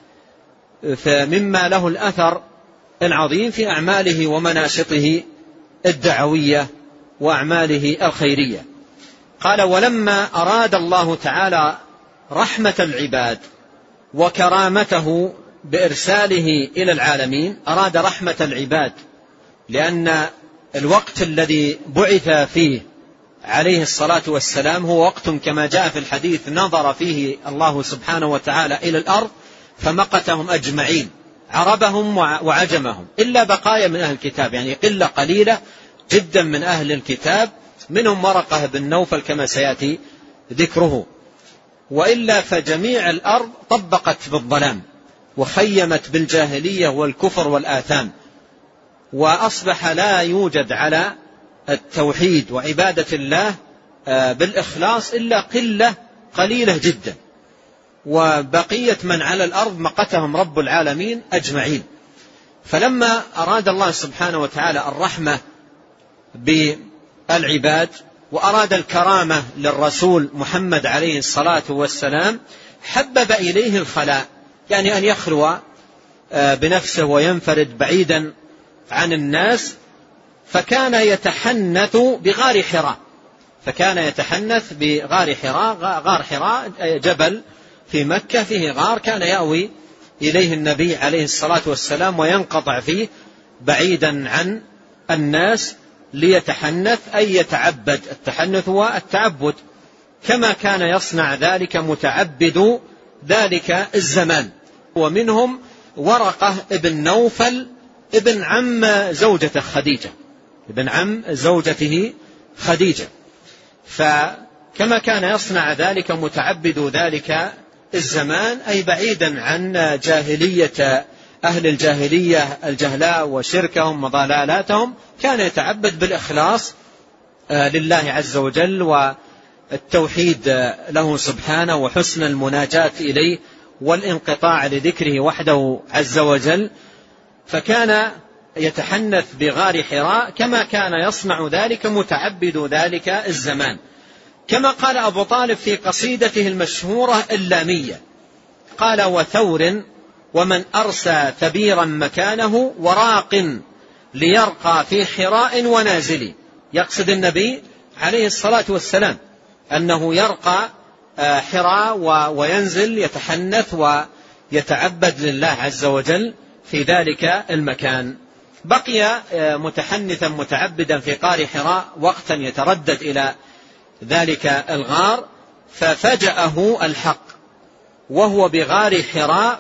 فمما له الأثر العظيم في أعماله ومناشطه الدعوية وأعماله الخيرية. قال: ولما أراد الله تعالى رحمة العباد وكرامته بإرساله إلى العالمين أراد رحمة العباد، لأن الوقت الذي بعث فيه عليه الصلاة والسلام هو وقت كما جاء في الحديث نظر فيه الله سبحانه وتعالى إلى الأرض فمقتهم أجمعين، عربهم وعجمهم، إلا بقايا من أهل الكتاب، يعني قلة قليلة جدا من أهل الكتاب، منهم ورقة بن نوفل كما سيأتي ذكره، وإلا فجميع الأرض طبقت بالظلام وخيمت بالجاهلية والكفر والآثام، وأصبح لا يوجد على التوحيد وعبادة الله بالإخلاص إلا قلة قليلة جدا، وبقية من على الأرض مقتهم رب العالمين أجمعين. فلما أراد الله سبحانه وتعالى الرحمة بالعباد وأراد الكرامة للرسول محمد عليه الصلاة والسلام حبب إليه الخلاء، يعني أن يخلو بنفسه وينفرد بعيدا عن الناس، فكان يتحنث بغار حراء، غار حراء جبل في مكة فيه غار كان يأوي إليه النبي عليه الصلاة والسلام وينقطع فيه بعيدا عن الناس ليتحنث أي يتعبد، التحنث والتعبد، كما كان يصنع ذلك متعبد ذلك الزمان. ومنهم ورقة ابن نوفل ابن عم زوجته خديجة، فكما كان يصنع ذلك متعبد ذلك الزمان أي بعيدا عن جاهلية أهل الجاهلية الجهلاء وشركهم وضلالاتهم، كان يتعبد بالإخلاص لله عز وجل والتوحيد له سبحانه وحسن المناجاة إليه والانقطاع لذكره وحده عز وجل، فكان يتحنث بغار حراء كما كان يصنع ذلك متعبد ذلك الزمان. كما قال أبو طالب في قصيدته المشهورة اللامية، قال: وثور ومن أرسى ثبيرا مكانه وراق ليرقى في حراء ونازل. يقصد النبي عليه الصلاة والسلام أنه يرقى حراء وينزل يتحنث ويتعبد لله عز وجل في ذلك المكان. بقي متحنثا متعبدا في قار حراء وقتا يتردد إلى ذلك الغار، ففجأه الحق وهو بغار حراء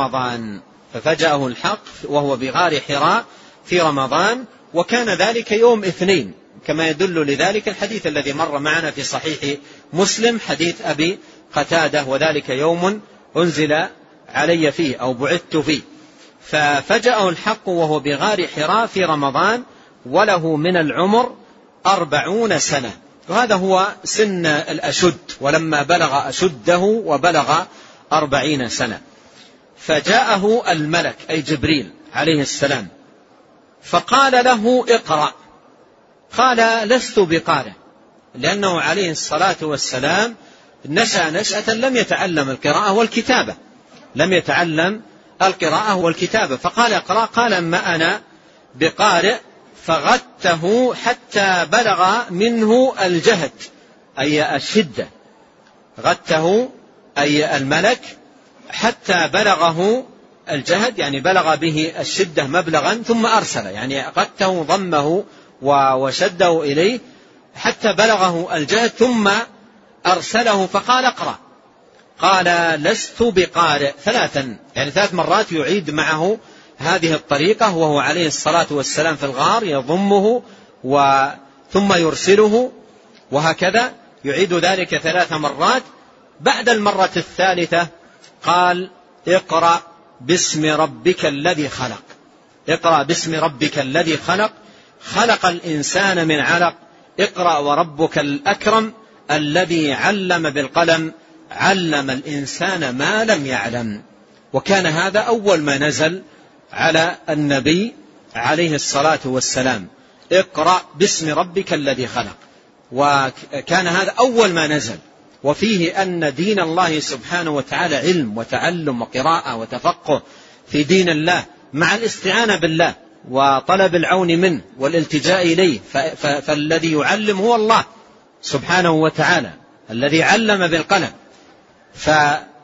في رمضان، وكان ذلك يوم اثنين، كما يدل لذلك الحديث الذي مر معنا في صحيح مسلم، حديث أبي قتادة: وذلك يوم أنزل علي فيه أو بعثت فيه. ففجأه الحق وهو بغار حراء في رمضان وله من العمر 40 سنة، وهذا هو سن الأشد، ولما بلغ أشده وبلغ 40 سنة فجاءه الملك أي جبريل عليه السلام فقال له: اقرأ. قال: لست بقارئ، لأنه عليه الصلاة والسلام نشأ نشأة لم يتعلم القراءة والكتابة، فقال: اقرأ. قال: ما أنا بقارئ. فغته حتى بلغ منه الجهد أي الشدة، غته أي الملك حتى بلغه الجهد، يعني بلغ به الشدة مبلغا، ثم أرسل، يعني غته ضمه وشده إليه حتى بلغه الجهد ثم أرسله فقال: اقرأ. قال: لست بقارئ. ثلاثا، يعني 3 مرات يعيد معه هذه الطريقة وهو عليه الصلاة والسلام في الغار، يضمه ثم يرسله، وهكذا يعيد ذلك 3 مرات. بعد المرة الثالثة قال: اقرأ باسم ربك الذي خلق. اقرأ باسم ربك الذي خلق، خلق الإنسان من علق. اقرأ وربك الأكرم الذي علم بالقلم، علم الإنسان ما لم يعلم. وكان هذا أول ما نزل على النبي عليه الصلاة والسلام، اقرأ باسم ربك الذي خلق، وكان هذا أول ما نزل، وفيه أن دين الله سبحانه وتعالى علم وتعلم وقراءة وتفقه في دين الله، مع الاستعانة بالله وطلب العون منه والالتجاء إليه، فالذي يعلم هو الله سبحانه وتعالى الذي علم بالقلم.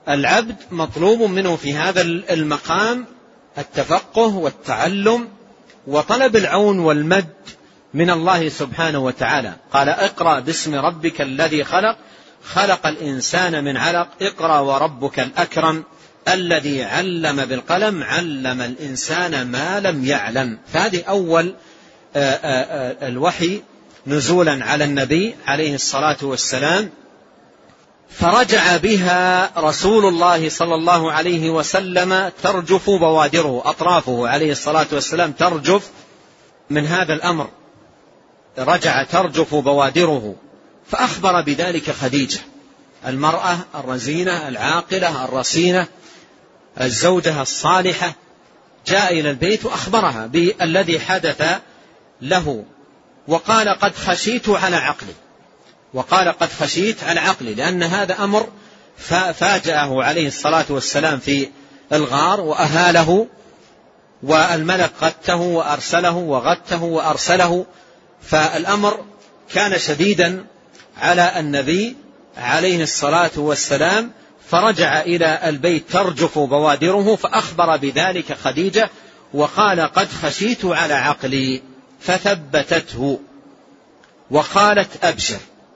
العبد مطلوب منه في هذا المقام التفقه والتعلم وطلب العون والمد من الله سبحانه وتعالى. قال اقرأ باسم ربك الذي خلق خلق الإنسان من علق اقرأ وربك الأكرم الذي علم بالقلم علم الإنسان ما لم يعلم. فهذه أول الوحي نزولا على النبي عليه الصلاة والسلام، فرجع بها رسول الله صلى الله عليه وسلم ترجف بوادره، أطرافه عليه الصلاة والسلام ترجف من هذا الأمر، رجع ترجف بوادره. فأخبر بذلك خديجة المرأة الرزينة العاقلة الرصينة الزوجة الصالحة، جاء إلى البيت وأخبرها بالذي حدث له، وقال قد خشيت على عقلي، وقال قد خشيت على عقلي، لأن هذا أمر فاجأه عليه الصلاة والسلام في الغار وأهاله، والملك غته وأرسله وغته وأرسله، فالأمر كان شديدا على النبي عليه الصلاة والسلام، فرجع إلى البيت ترجف بوادره، فأخبر بذلك خديجة وقال قد خشيت على عقلي، فثبتته وقالت أبشر،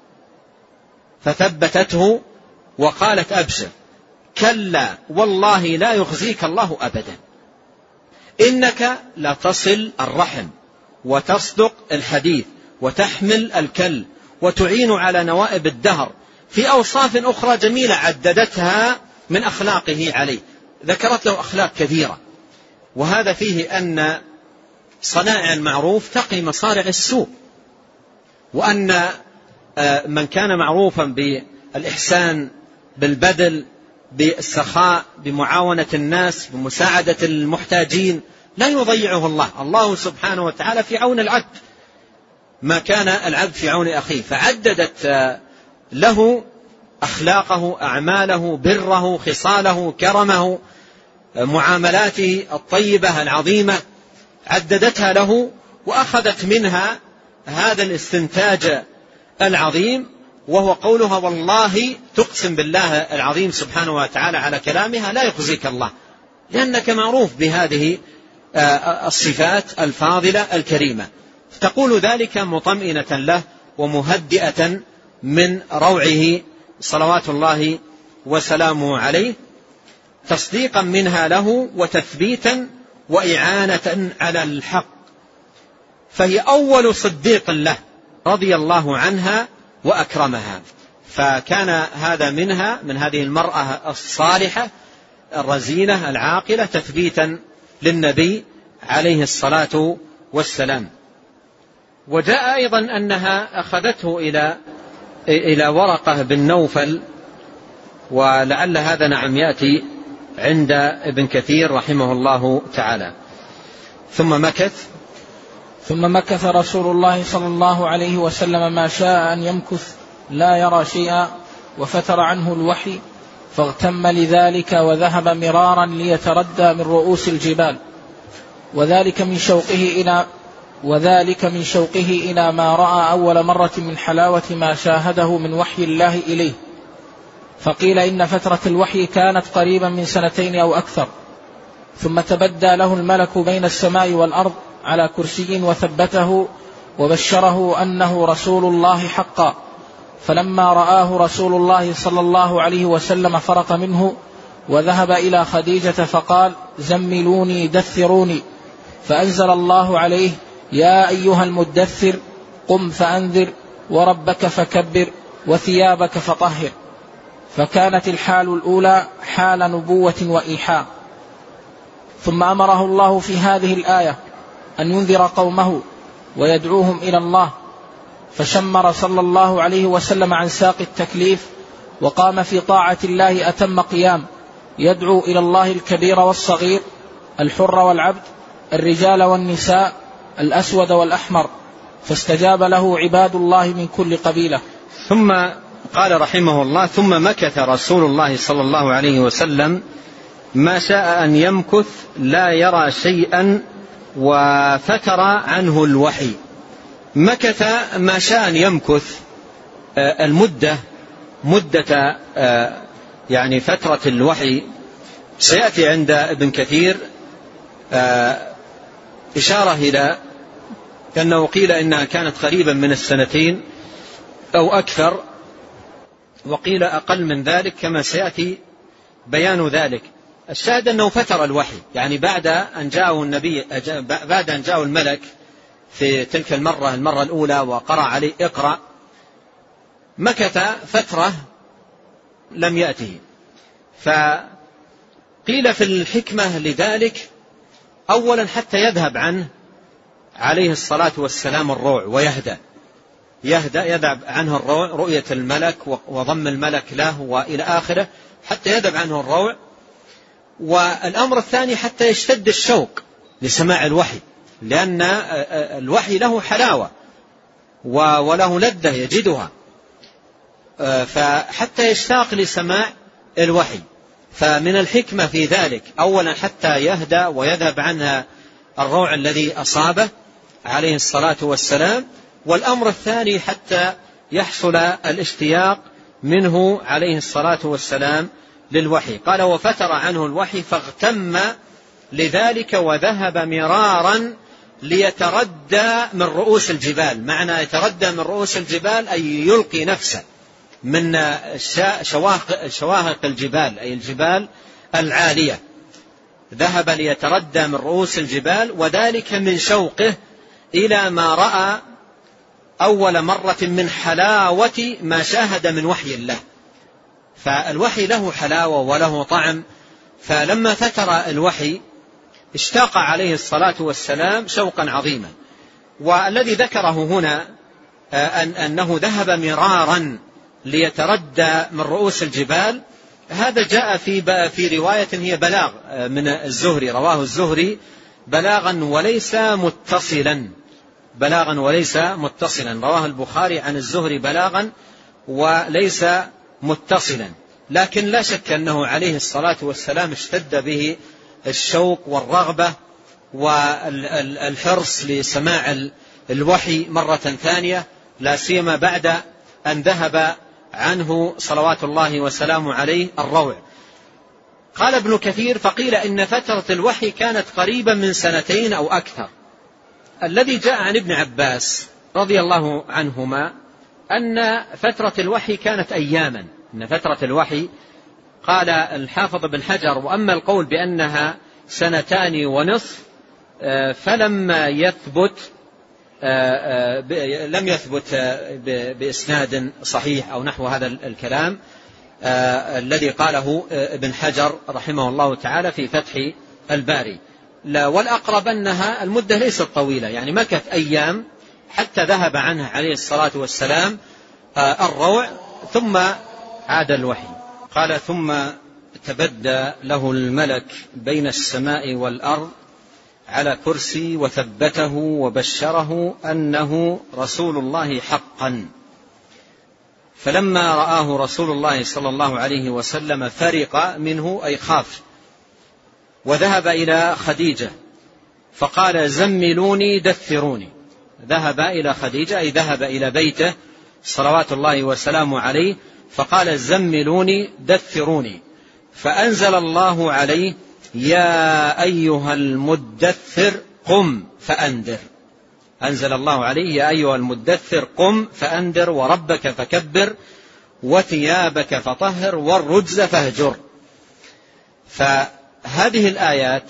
فثبتته وقالت أبشر كلا والله لا يخزيك الله أبدا، إنك لتصل الرحم وتصدق الحديث وتحمل الكل وتعين على نوائب الدهر، في أوصاف أخرى جميلة عددتها من أخلاقه عليه، ذكرت له أخلاق كثيرة. وهذا فيه أن صنائع المعروف تقي مصارع السوء، وأن من كان معروفا بالإحسان بالبذل بالسخاء بمعاونة الناس بمساعدة المحتاجين لا يضيعه الله. الله سبحانه وتعالى في عون العبد ما كان العبد في عون أخيه، فعددت له أخلاقه أعماله بره خصاله كرمه معاملاته الطيبة العظيمة، عددتها له وأخذت منها هذا الاستنتاج العظيم، وهو قولها والله تقسم بالله العظيم سبحانه وتعالى على كلامها لا يخزيك الله، لأنك معروف بهذه الصفات الفاضلة الكريمة، تقول ذلك مطمئنة له ومهدئة من روعه صلوات الله وسلامه عليه، تصديقا منها له وتثبيتا وإعانة على الحق، فهي أول صديق له رضي الله عنها وأكرمها. فكان هذا منها من هذه المرأة الصالحة الرزينة العاقلة تثبيتا للنبي عليه الصلاة والسلام. وجاء أيضا أنها أخذته إلى ورقة بن نوفل، ولعل هذا نعم يأتي عند ابن كثير رحمه الله تعالى. ثم مكث رسول الله صلى الله عليه وسلم ما شاء أن يمكث لا يرى شيئا، وفتر عنه الوحي فاغتم لذلك وذهب مرارا ليتردى من رؤوس الجبال، وذلك من شوقه إلى ما رأى أول مرة من حلاوة ما شاهده من وحي الله إليه. فقيل إن فترة الوحي كانت قريبا من 2 أو أكثر، ثم تبدى له الملك بين السماء والأرض على كرسي وثبته وبشره أنه رسول الله حقا. فلما رآه رسول الله صلى الله عليه وسلم فرق منه وذهب إلى خديجة فقال زملوني دثروني، فأنزل الله عليه يا أيها المدثر قم فأنذر وربك فكبر وثيابك فطهر. فكانت الحال الأولى حال نبوة وإيحاء. ثم أمره الله في هذه الآية أن ينذر قومه ويدعوهم إلى الله، فشمر صلى الله عليه وسلم عن ساق التكليف وقام في طاعة الله أتم قيام، يدعو إلى الله الكبير والصغير الحر والعبد الرجال والنساء الأسود والأحمر، فاستجاب له عباد الله من كل قبيلة. ثم قال رحمه الله ثم مكث رسول الله صلى الله عليه وسلم ما شاء أن يمكث لا يرى شيئا وفتر عنه الوحي. مكث ما شاء أن يمكث المدة مدة يعني فترة الوحي سيأتي عند ابن كثير إشارة إلى أنه قيل إنها كانت قريبا من 2 أو أكثر، وقيل أقل من ذلك كما سيأتي بيان ذلك. الشاهد أنه فتر الوحي، يعني بعد أن جاءه الملك في تلك المرة الأولى وقرأ عليه اقرأ، مكث فترة لم يأته. فقيل في الحكمة لذلك أولا حتى يذهب عنه عليه الصلاة والسلام الروع يذهب عنه الروع، رؤية الملك وضم الملك له وإلى آخره، حتى يذهب عنه الروع. والأمر الثاني حتى يشتد الشوق لسماع الوحي، لأن الوحي له حلاوة وله لذة يجدها، فحتى يشتاق لسماع الوحي. فمن الحكمة في ذلك أولا حتى يهدى ويذهب عنها الروع الذي أصابه عليه الصلاة والسلام، والأمر الثاني حتى يحصل الاشتياق منه عليه الصلاة والسلام للوحي. قال وفتر عنه الوحي فاغتم لذلك وذهب مرارا ليتردى من رؤوس الجبال. معنى يتردى من رؤوس الجبال أي يلقي نفسه من شواهق الجبال، أي الجبال العالية. ذهب ليتردى من رؤوس الجبال، وذلك من شوقه إلى ما رأى أول مرة من حلاوة ما شاهد من وحي الله. فالوحي له حلاوة وله طعم، فلما فتر الوحي اشتاق عليه الصلاة والسلام شوقا عظيما. والذي ذكره هنا أنه ذهب مرارا ليتردى من رؤوس الجبال، هذا جاء في رواية هي بلاغ من الزهري، رواه الزهري بلاغا وليس متصلا، رواه البخاري عن الزهري بلاغا وليس متصلا. لكن لا شك أنه عليه الصلاة والسلام اشتد به الشوق والرغبة والحرص لسماع الوحي مرة ثانية، لا سيما بعد أن ذهب عنه صلوات الله وسلامه عليه الروع. قال ابن كثير فقيل إن فترة الوحي كانت قريبا من 2 أو أكثر. الذي جاء عن ابن عباس رضي الله عنهما أن فترة الوحي كانت أياما، أن فترة الوحي قال الحافظ بن حجر وأما القول بأنها 2.5 فلما لم يثبت بإسناد صحيح أو نحو هذا الكلام الذي قاله ابن حجر رحمه الله تعالى في فتح الباري. والأقرب أنها المدة ليست طويلة، يعني مكث أيام حتى ذهب عنه عليه الصلاة والسلام الروع ثم عاد الوحي. قال ثم تبدى له الملك بين السماء والأرض على كرسي وثبته وبشره أنه رسول الله حقا. فلما رآه رسول الله صلى الله عليه وسلم فرق منه أي خاف، وذهب إلى خديجة فقال زملوني دثروني. ذهب إلى خديجة أي ذهب إلى بيته صلوات الله وسلامه عليه فقال زملوني دثروني، فأنزل الله عليه يا أيها المدثر قم فأنذر. أنزل الله عليه يا أيها المدثر قم فأنذر وربك فكبر وثيابك فطهر والرجز فاهجر. فهذه الآيات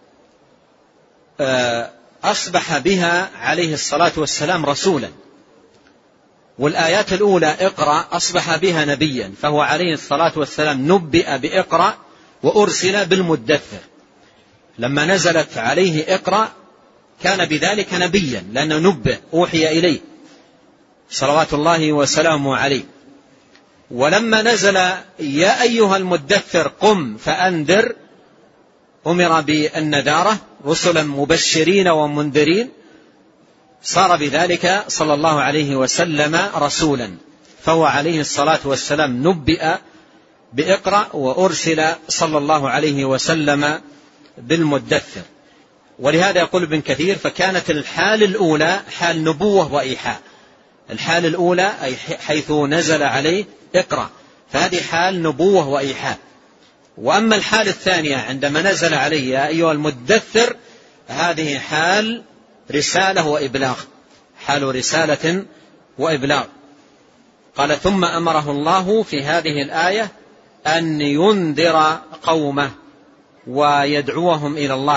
أصبح بها عليه الصلاة والسلام رسولا، والآيات الأولى اقرأ أصبح بها نبيا، فهو عليه الصلاة والسلام نبئ بإقرأ وأرسل بالمدثر. لما نزلت عليه اقرأ كان بذلك نبيا لأنه نبئ أوحي إليه صلوات الله وسلامه عليه. ولما نزل يا أيها المدثر قم فأنذر أمر بالنذارة رسلا مبشرين ومنذرين، صار بذلك صلى الله عليه وسلم رسولا، فهو عليه الصلاة والسلام نبئ بإقرأ وأرسل صلى الله عليه وسلم بالمدثر. ولهذا يقول ابن كثير فكانت الحال الأولى حال نبوة وإيحاء. الحال الأولى أي حيث نزل عليه اقرأ، فهذه حال نبوة وإيحاء. وأما الحال الثانية عندما نزل عليه يا أيها المدثر، هذه حال رسالة وإبلاغ، حال رسالة وإبلاغ. قال ثم أمره الله في هذه الآية أن ينذر قومه ويدعوهم إلى الله،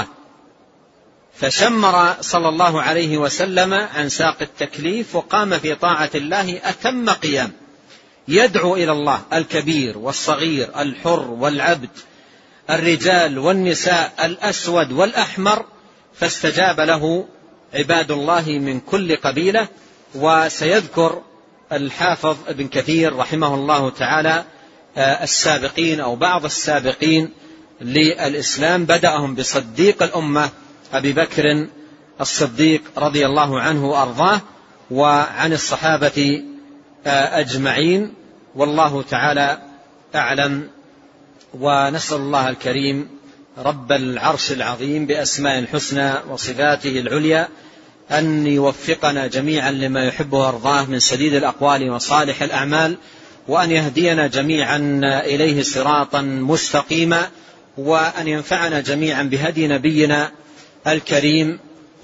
فشمر صلى الله عليه وسلم عن ساق التكليف وقام في طاعة الله أتم قيام، يدعو إلى الله الكبير والصغير، الحر والعبد، الرجال والنساء، الأسود والأحمر، فاستجاب له عباد الله من كل قبيلة. وسيذكر الحافظ ابن كثير رحمه الله تعالى السابقين أو بعض السابقين للإسلام، بدأهم بصديق الأمة أبي بكر الصديق رضي الله عنه وأرضاه، وعن الصحابة أجمعين، والله تعالى أعلم. ونسأل الله الكريم رب العرش العظيم بأسماء الحسنى وصفاته العليا أن يوفقنا جميعا لما يحبه ويرضاه من سديد الأقوال وصالح الأعمال، وأن يهدينا جميعا إليه صراطا مستقيما، وأن ينفعنا جميعا بهدي نبينا الكريم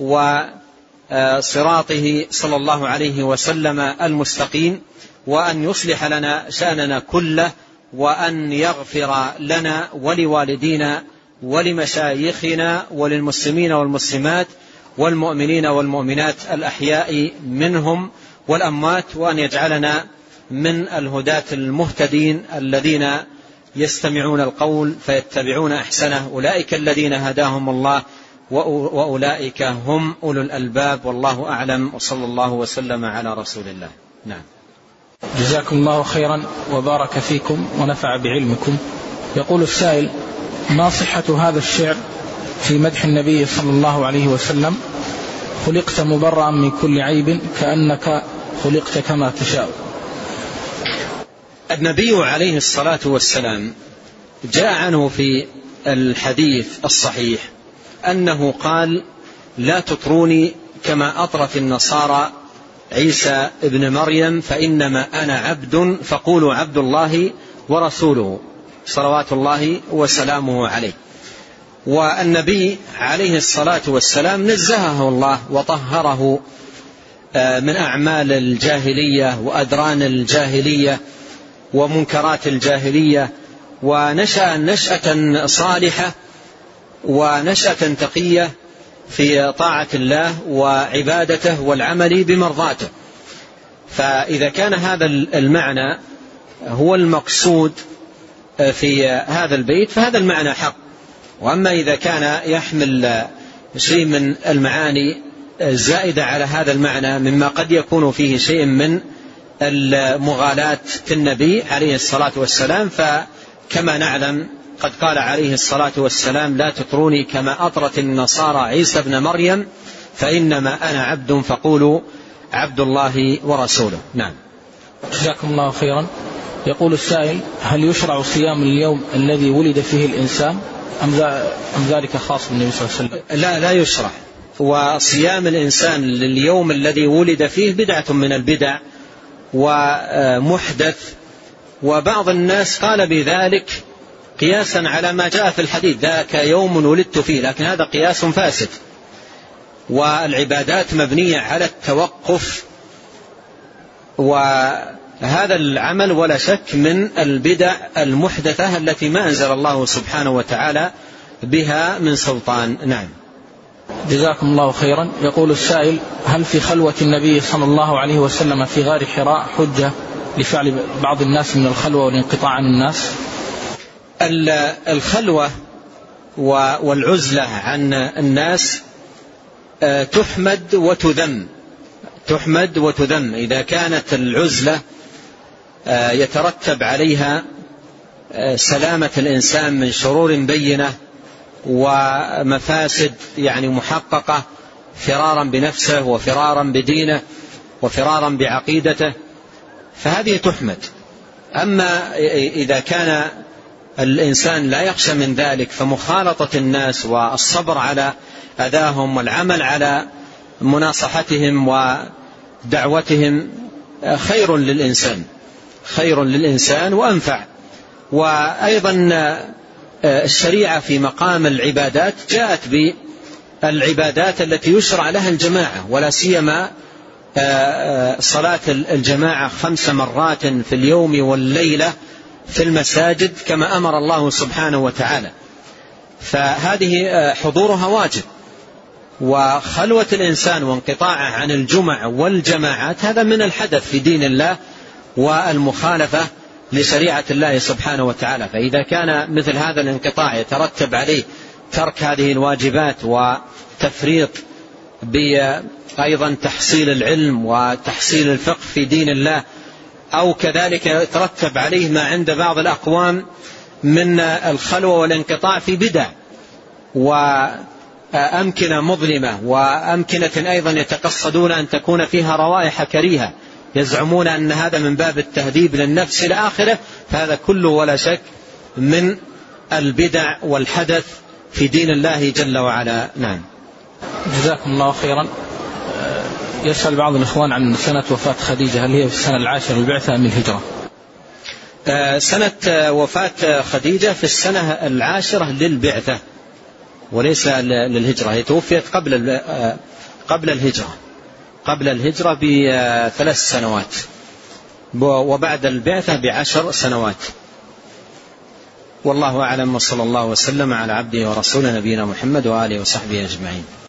وصراطه صلى الله عليه وسلم المستقيم، وأن يصلح لنا شأننا كله، وأن يغفر لنا ولوالدينا ولمشايخنا وللمسلمين والمسلمات والمؤمنين والمؤمنات الأحياء منهم والأموات، وأن يجعلنا من الهداة المهتدين الذين يستمعون القول فيتبعون أحسنه، أولئك الذين هداهم الله وأولئك هم أولو الألباب، والله أعلم، وصلى الله وسلم على رسول الله. نعم. جزاكم الله خيرا وبارك فيكم ونفع بعلمكم. يقول السائل: ما صحة هذا الشعر في مدح النبي صلى الله عليه وسلم: خلقت مبرأ من كل عيب كأنك خلقت كما تشاء؟ النبي عليه الصلاة والسلام جاء عنه في الحديث الصحيح أنه قال: لا تطروني كما أطرت النصارى عيسى ابن مريم، فإنما أنا عبد فقولوا عبد الله ورسوله، صلوات الله وسلامه عليه. والنبي عليه الصلاة والسلام نزهه الله وطهره من أعمال الجاهلية وأدران الجاهلية ومنكرات الجاهلية، ونشأ نشأة صالحة ونشأة تقية في طاعة الله وعبادته والعمل بمرضاته. فإذا كان هذا المعنى هو المقصود في هذا البيت فهذا المعنى حق. وأما إذا كان يحمل شيء من المعاني الزائدة على هذا المعنى مما قد يكون فيه شيء من المغالاة في النبي عليه الصلاة والسلام، فكما نعلم قد قال عليه الصلاة والسلام: لا تطروني كما أطرت النصارى عيسى ابن مريم، فإنما أنا عبد فقولوا عبد الله ورسوله. نعم. جزاكم الله خيرا. يقول السائل: هل يشرع صيام اليوم الذي ولد فيه الإنسان أم ذلك خاص بالنبي صلى الله عليه وسلم؟ لا يشرع. وصيام الإنسان لليوم الذي ولد فيه بدعة من البدع ومحدث، وبعض الناس قال بذلك قياسا على ما جاء في الحديث: ذاك يوم ولدت فيه، لكن هذا قياس فاسد. والعبادات مبنية على التوقف، وهذا العمل ولا شك من البدع المحدثة التي ما أنزل الله سبحانه وتعالى بها من سلطان. نعم. جزاكم الله خيرا. يقول السائل: هل في خلوة النبي صلى الله عليه وسلم في غار حراء حجة لفعل بعض الناس من الخلوة والانقطاع عن الناس؟ الخلوة والعزلة عن الناس تحمد وتذم. إذا كانت العزلة يترتب عليها سلامة الإنسان من شرور بينة ومفاسد يعني محققة، فرارا بنفسه وفرارا بدينه وفرارا بعقيدته، فهذه تحمد. أما إذا كان الإنسان لا يخشى من ذلك فمخالطة الناس والصبر على أذاهم والعمل على مناصحتهم ودعوتهم خير للإنسان. خير للإنسان وأنفع. وأيضا الشريعة في مقام العبادات جاءت بالعبادات التي يشرع لها الجماعة، ولا سيما صلاة الجماعة 5 مرات في اليوم والليلة في المساجد كما أمر الله سبحانه وتعالى، فهذه حضورها واجب. وخلوة الإنسان وانقطاعه عن الجمع والجماعات هذا من الحدث في دين الله والمخالفة لشريعة الله سبحانه وتعالى. فإذا كان مثل هذا الانقطاع يترتب عليه ترك هذه الواجبات وتفريط بأيضا تحصيل العلم وتحصيل الفقه في دين الله، أو كذلك يترتب عليه ما عند بعض الأقوام من الخلوة والانقطاع في بدع وأمكنة مظلمة، وأمكنة أيضا يتقصدون أن تكون فيها روائح كريهة، يزعمون أن هذا من باب التهذيب للنفس إلى آخره، فهذا كله ولا شك من البدع والحدث في دين الله جل وعلا. نعم. جزاكم الله خيرا. يسأل بعض الإخوان عن سنة وفاة خديجة، هل هي في السنة 10 للبعثة أم الهجرة؟ سنة وفاة خديجة في السنة 10 للبعثة وليس للهجرة. هي توفيت قبل الهجرة ب3 سنوات، وبعد البعثة ب10 سنوات. والله أعلم، وصلى الله وسلم على عبده ورسوله نبينا محمد وآله وصحبه أجمعين.